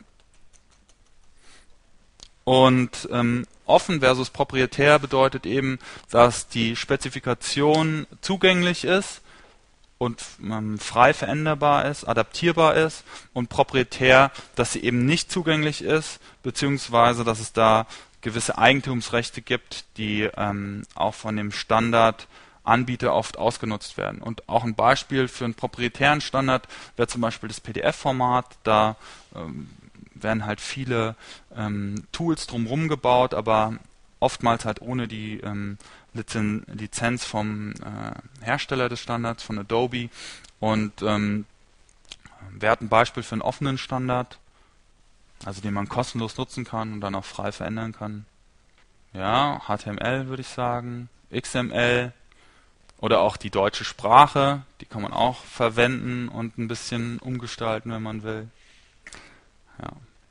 Und offen versus proprietär bedeutet eben, dass die Spezifikation zugänglich ist und frei veränderbar ist, adaptierbar ist, und proprietär, dass sie eben nicht zugänglich ist, beziehungsweise dass es da gewisse Eigentumsrechte gibt, die auch von dem Standardanbieter oft ausgenutzt werden. Und auch ein Beispiel für einen proprietären Standard wäre zum Beispiel das PDF-Format. Da werden halt viele Tools drumherum gebaut, aber oftmals halt ohne die Lizenz vom Hersteller des Standards, von Adobe. Und wir hatten ein Beispiel für einen offenen Standard, also den man kostenlos nutzen kann und dann auch frei verändern kann. Ja, HTML würde ich sagen, XML oder auch die deutsche Sprache, die kann man auch verwenden und ein bisschen umgestalten, wenn man will. Ja.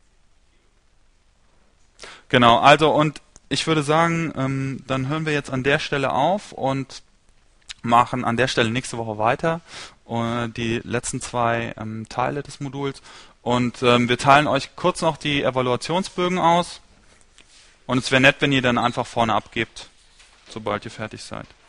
Genau, also und ich würde sagen, dann hören wir jetzt an der Stelle auf und machen an der Stelle nächste Woche weiter die letzten 2 Teile des Moduls. Und wir teilen euch kurz noch die Evaluationsbögen aus. Und es wäre nett, wenn ihr dann einfach vorne abgebt, sobald ihr fertig seid.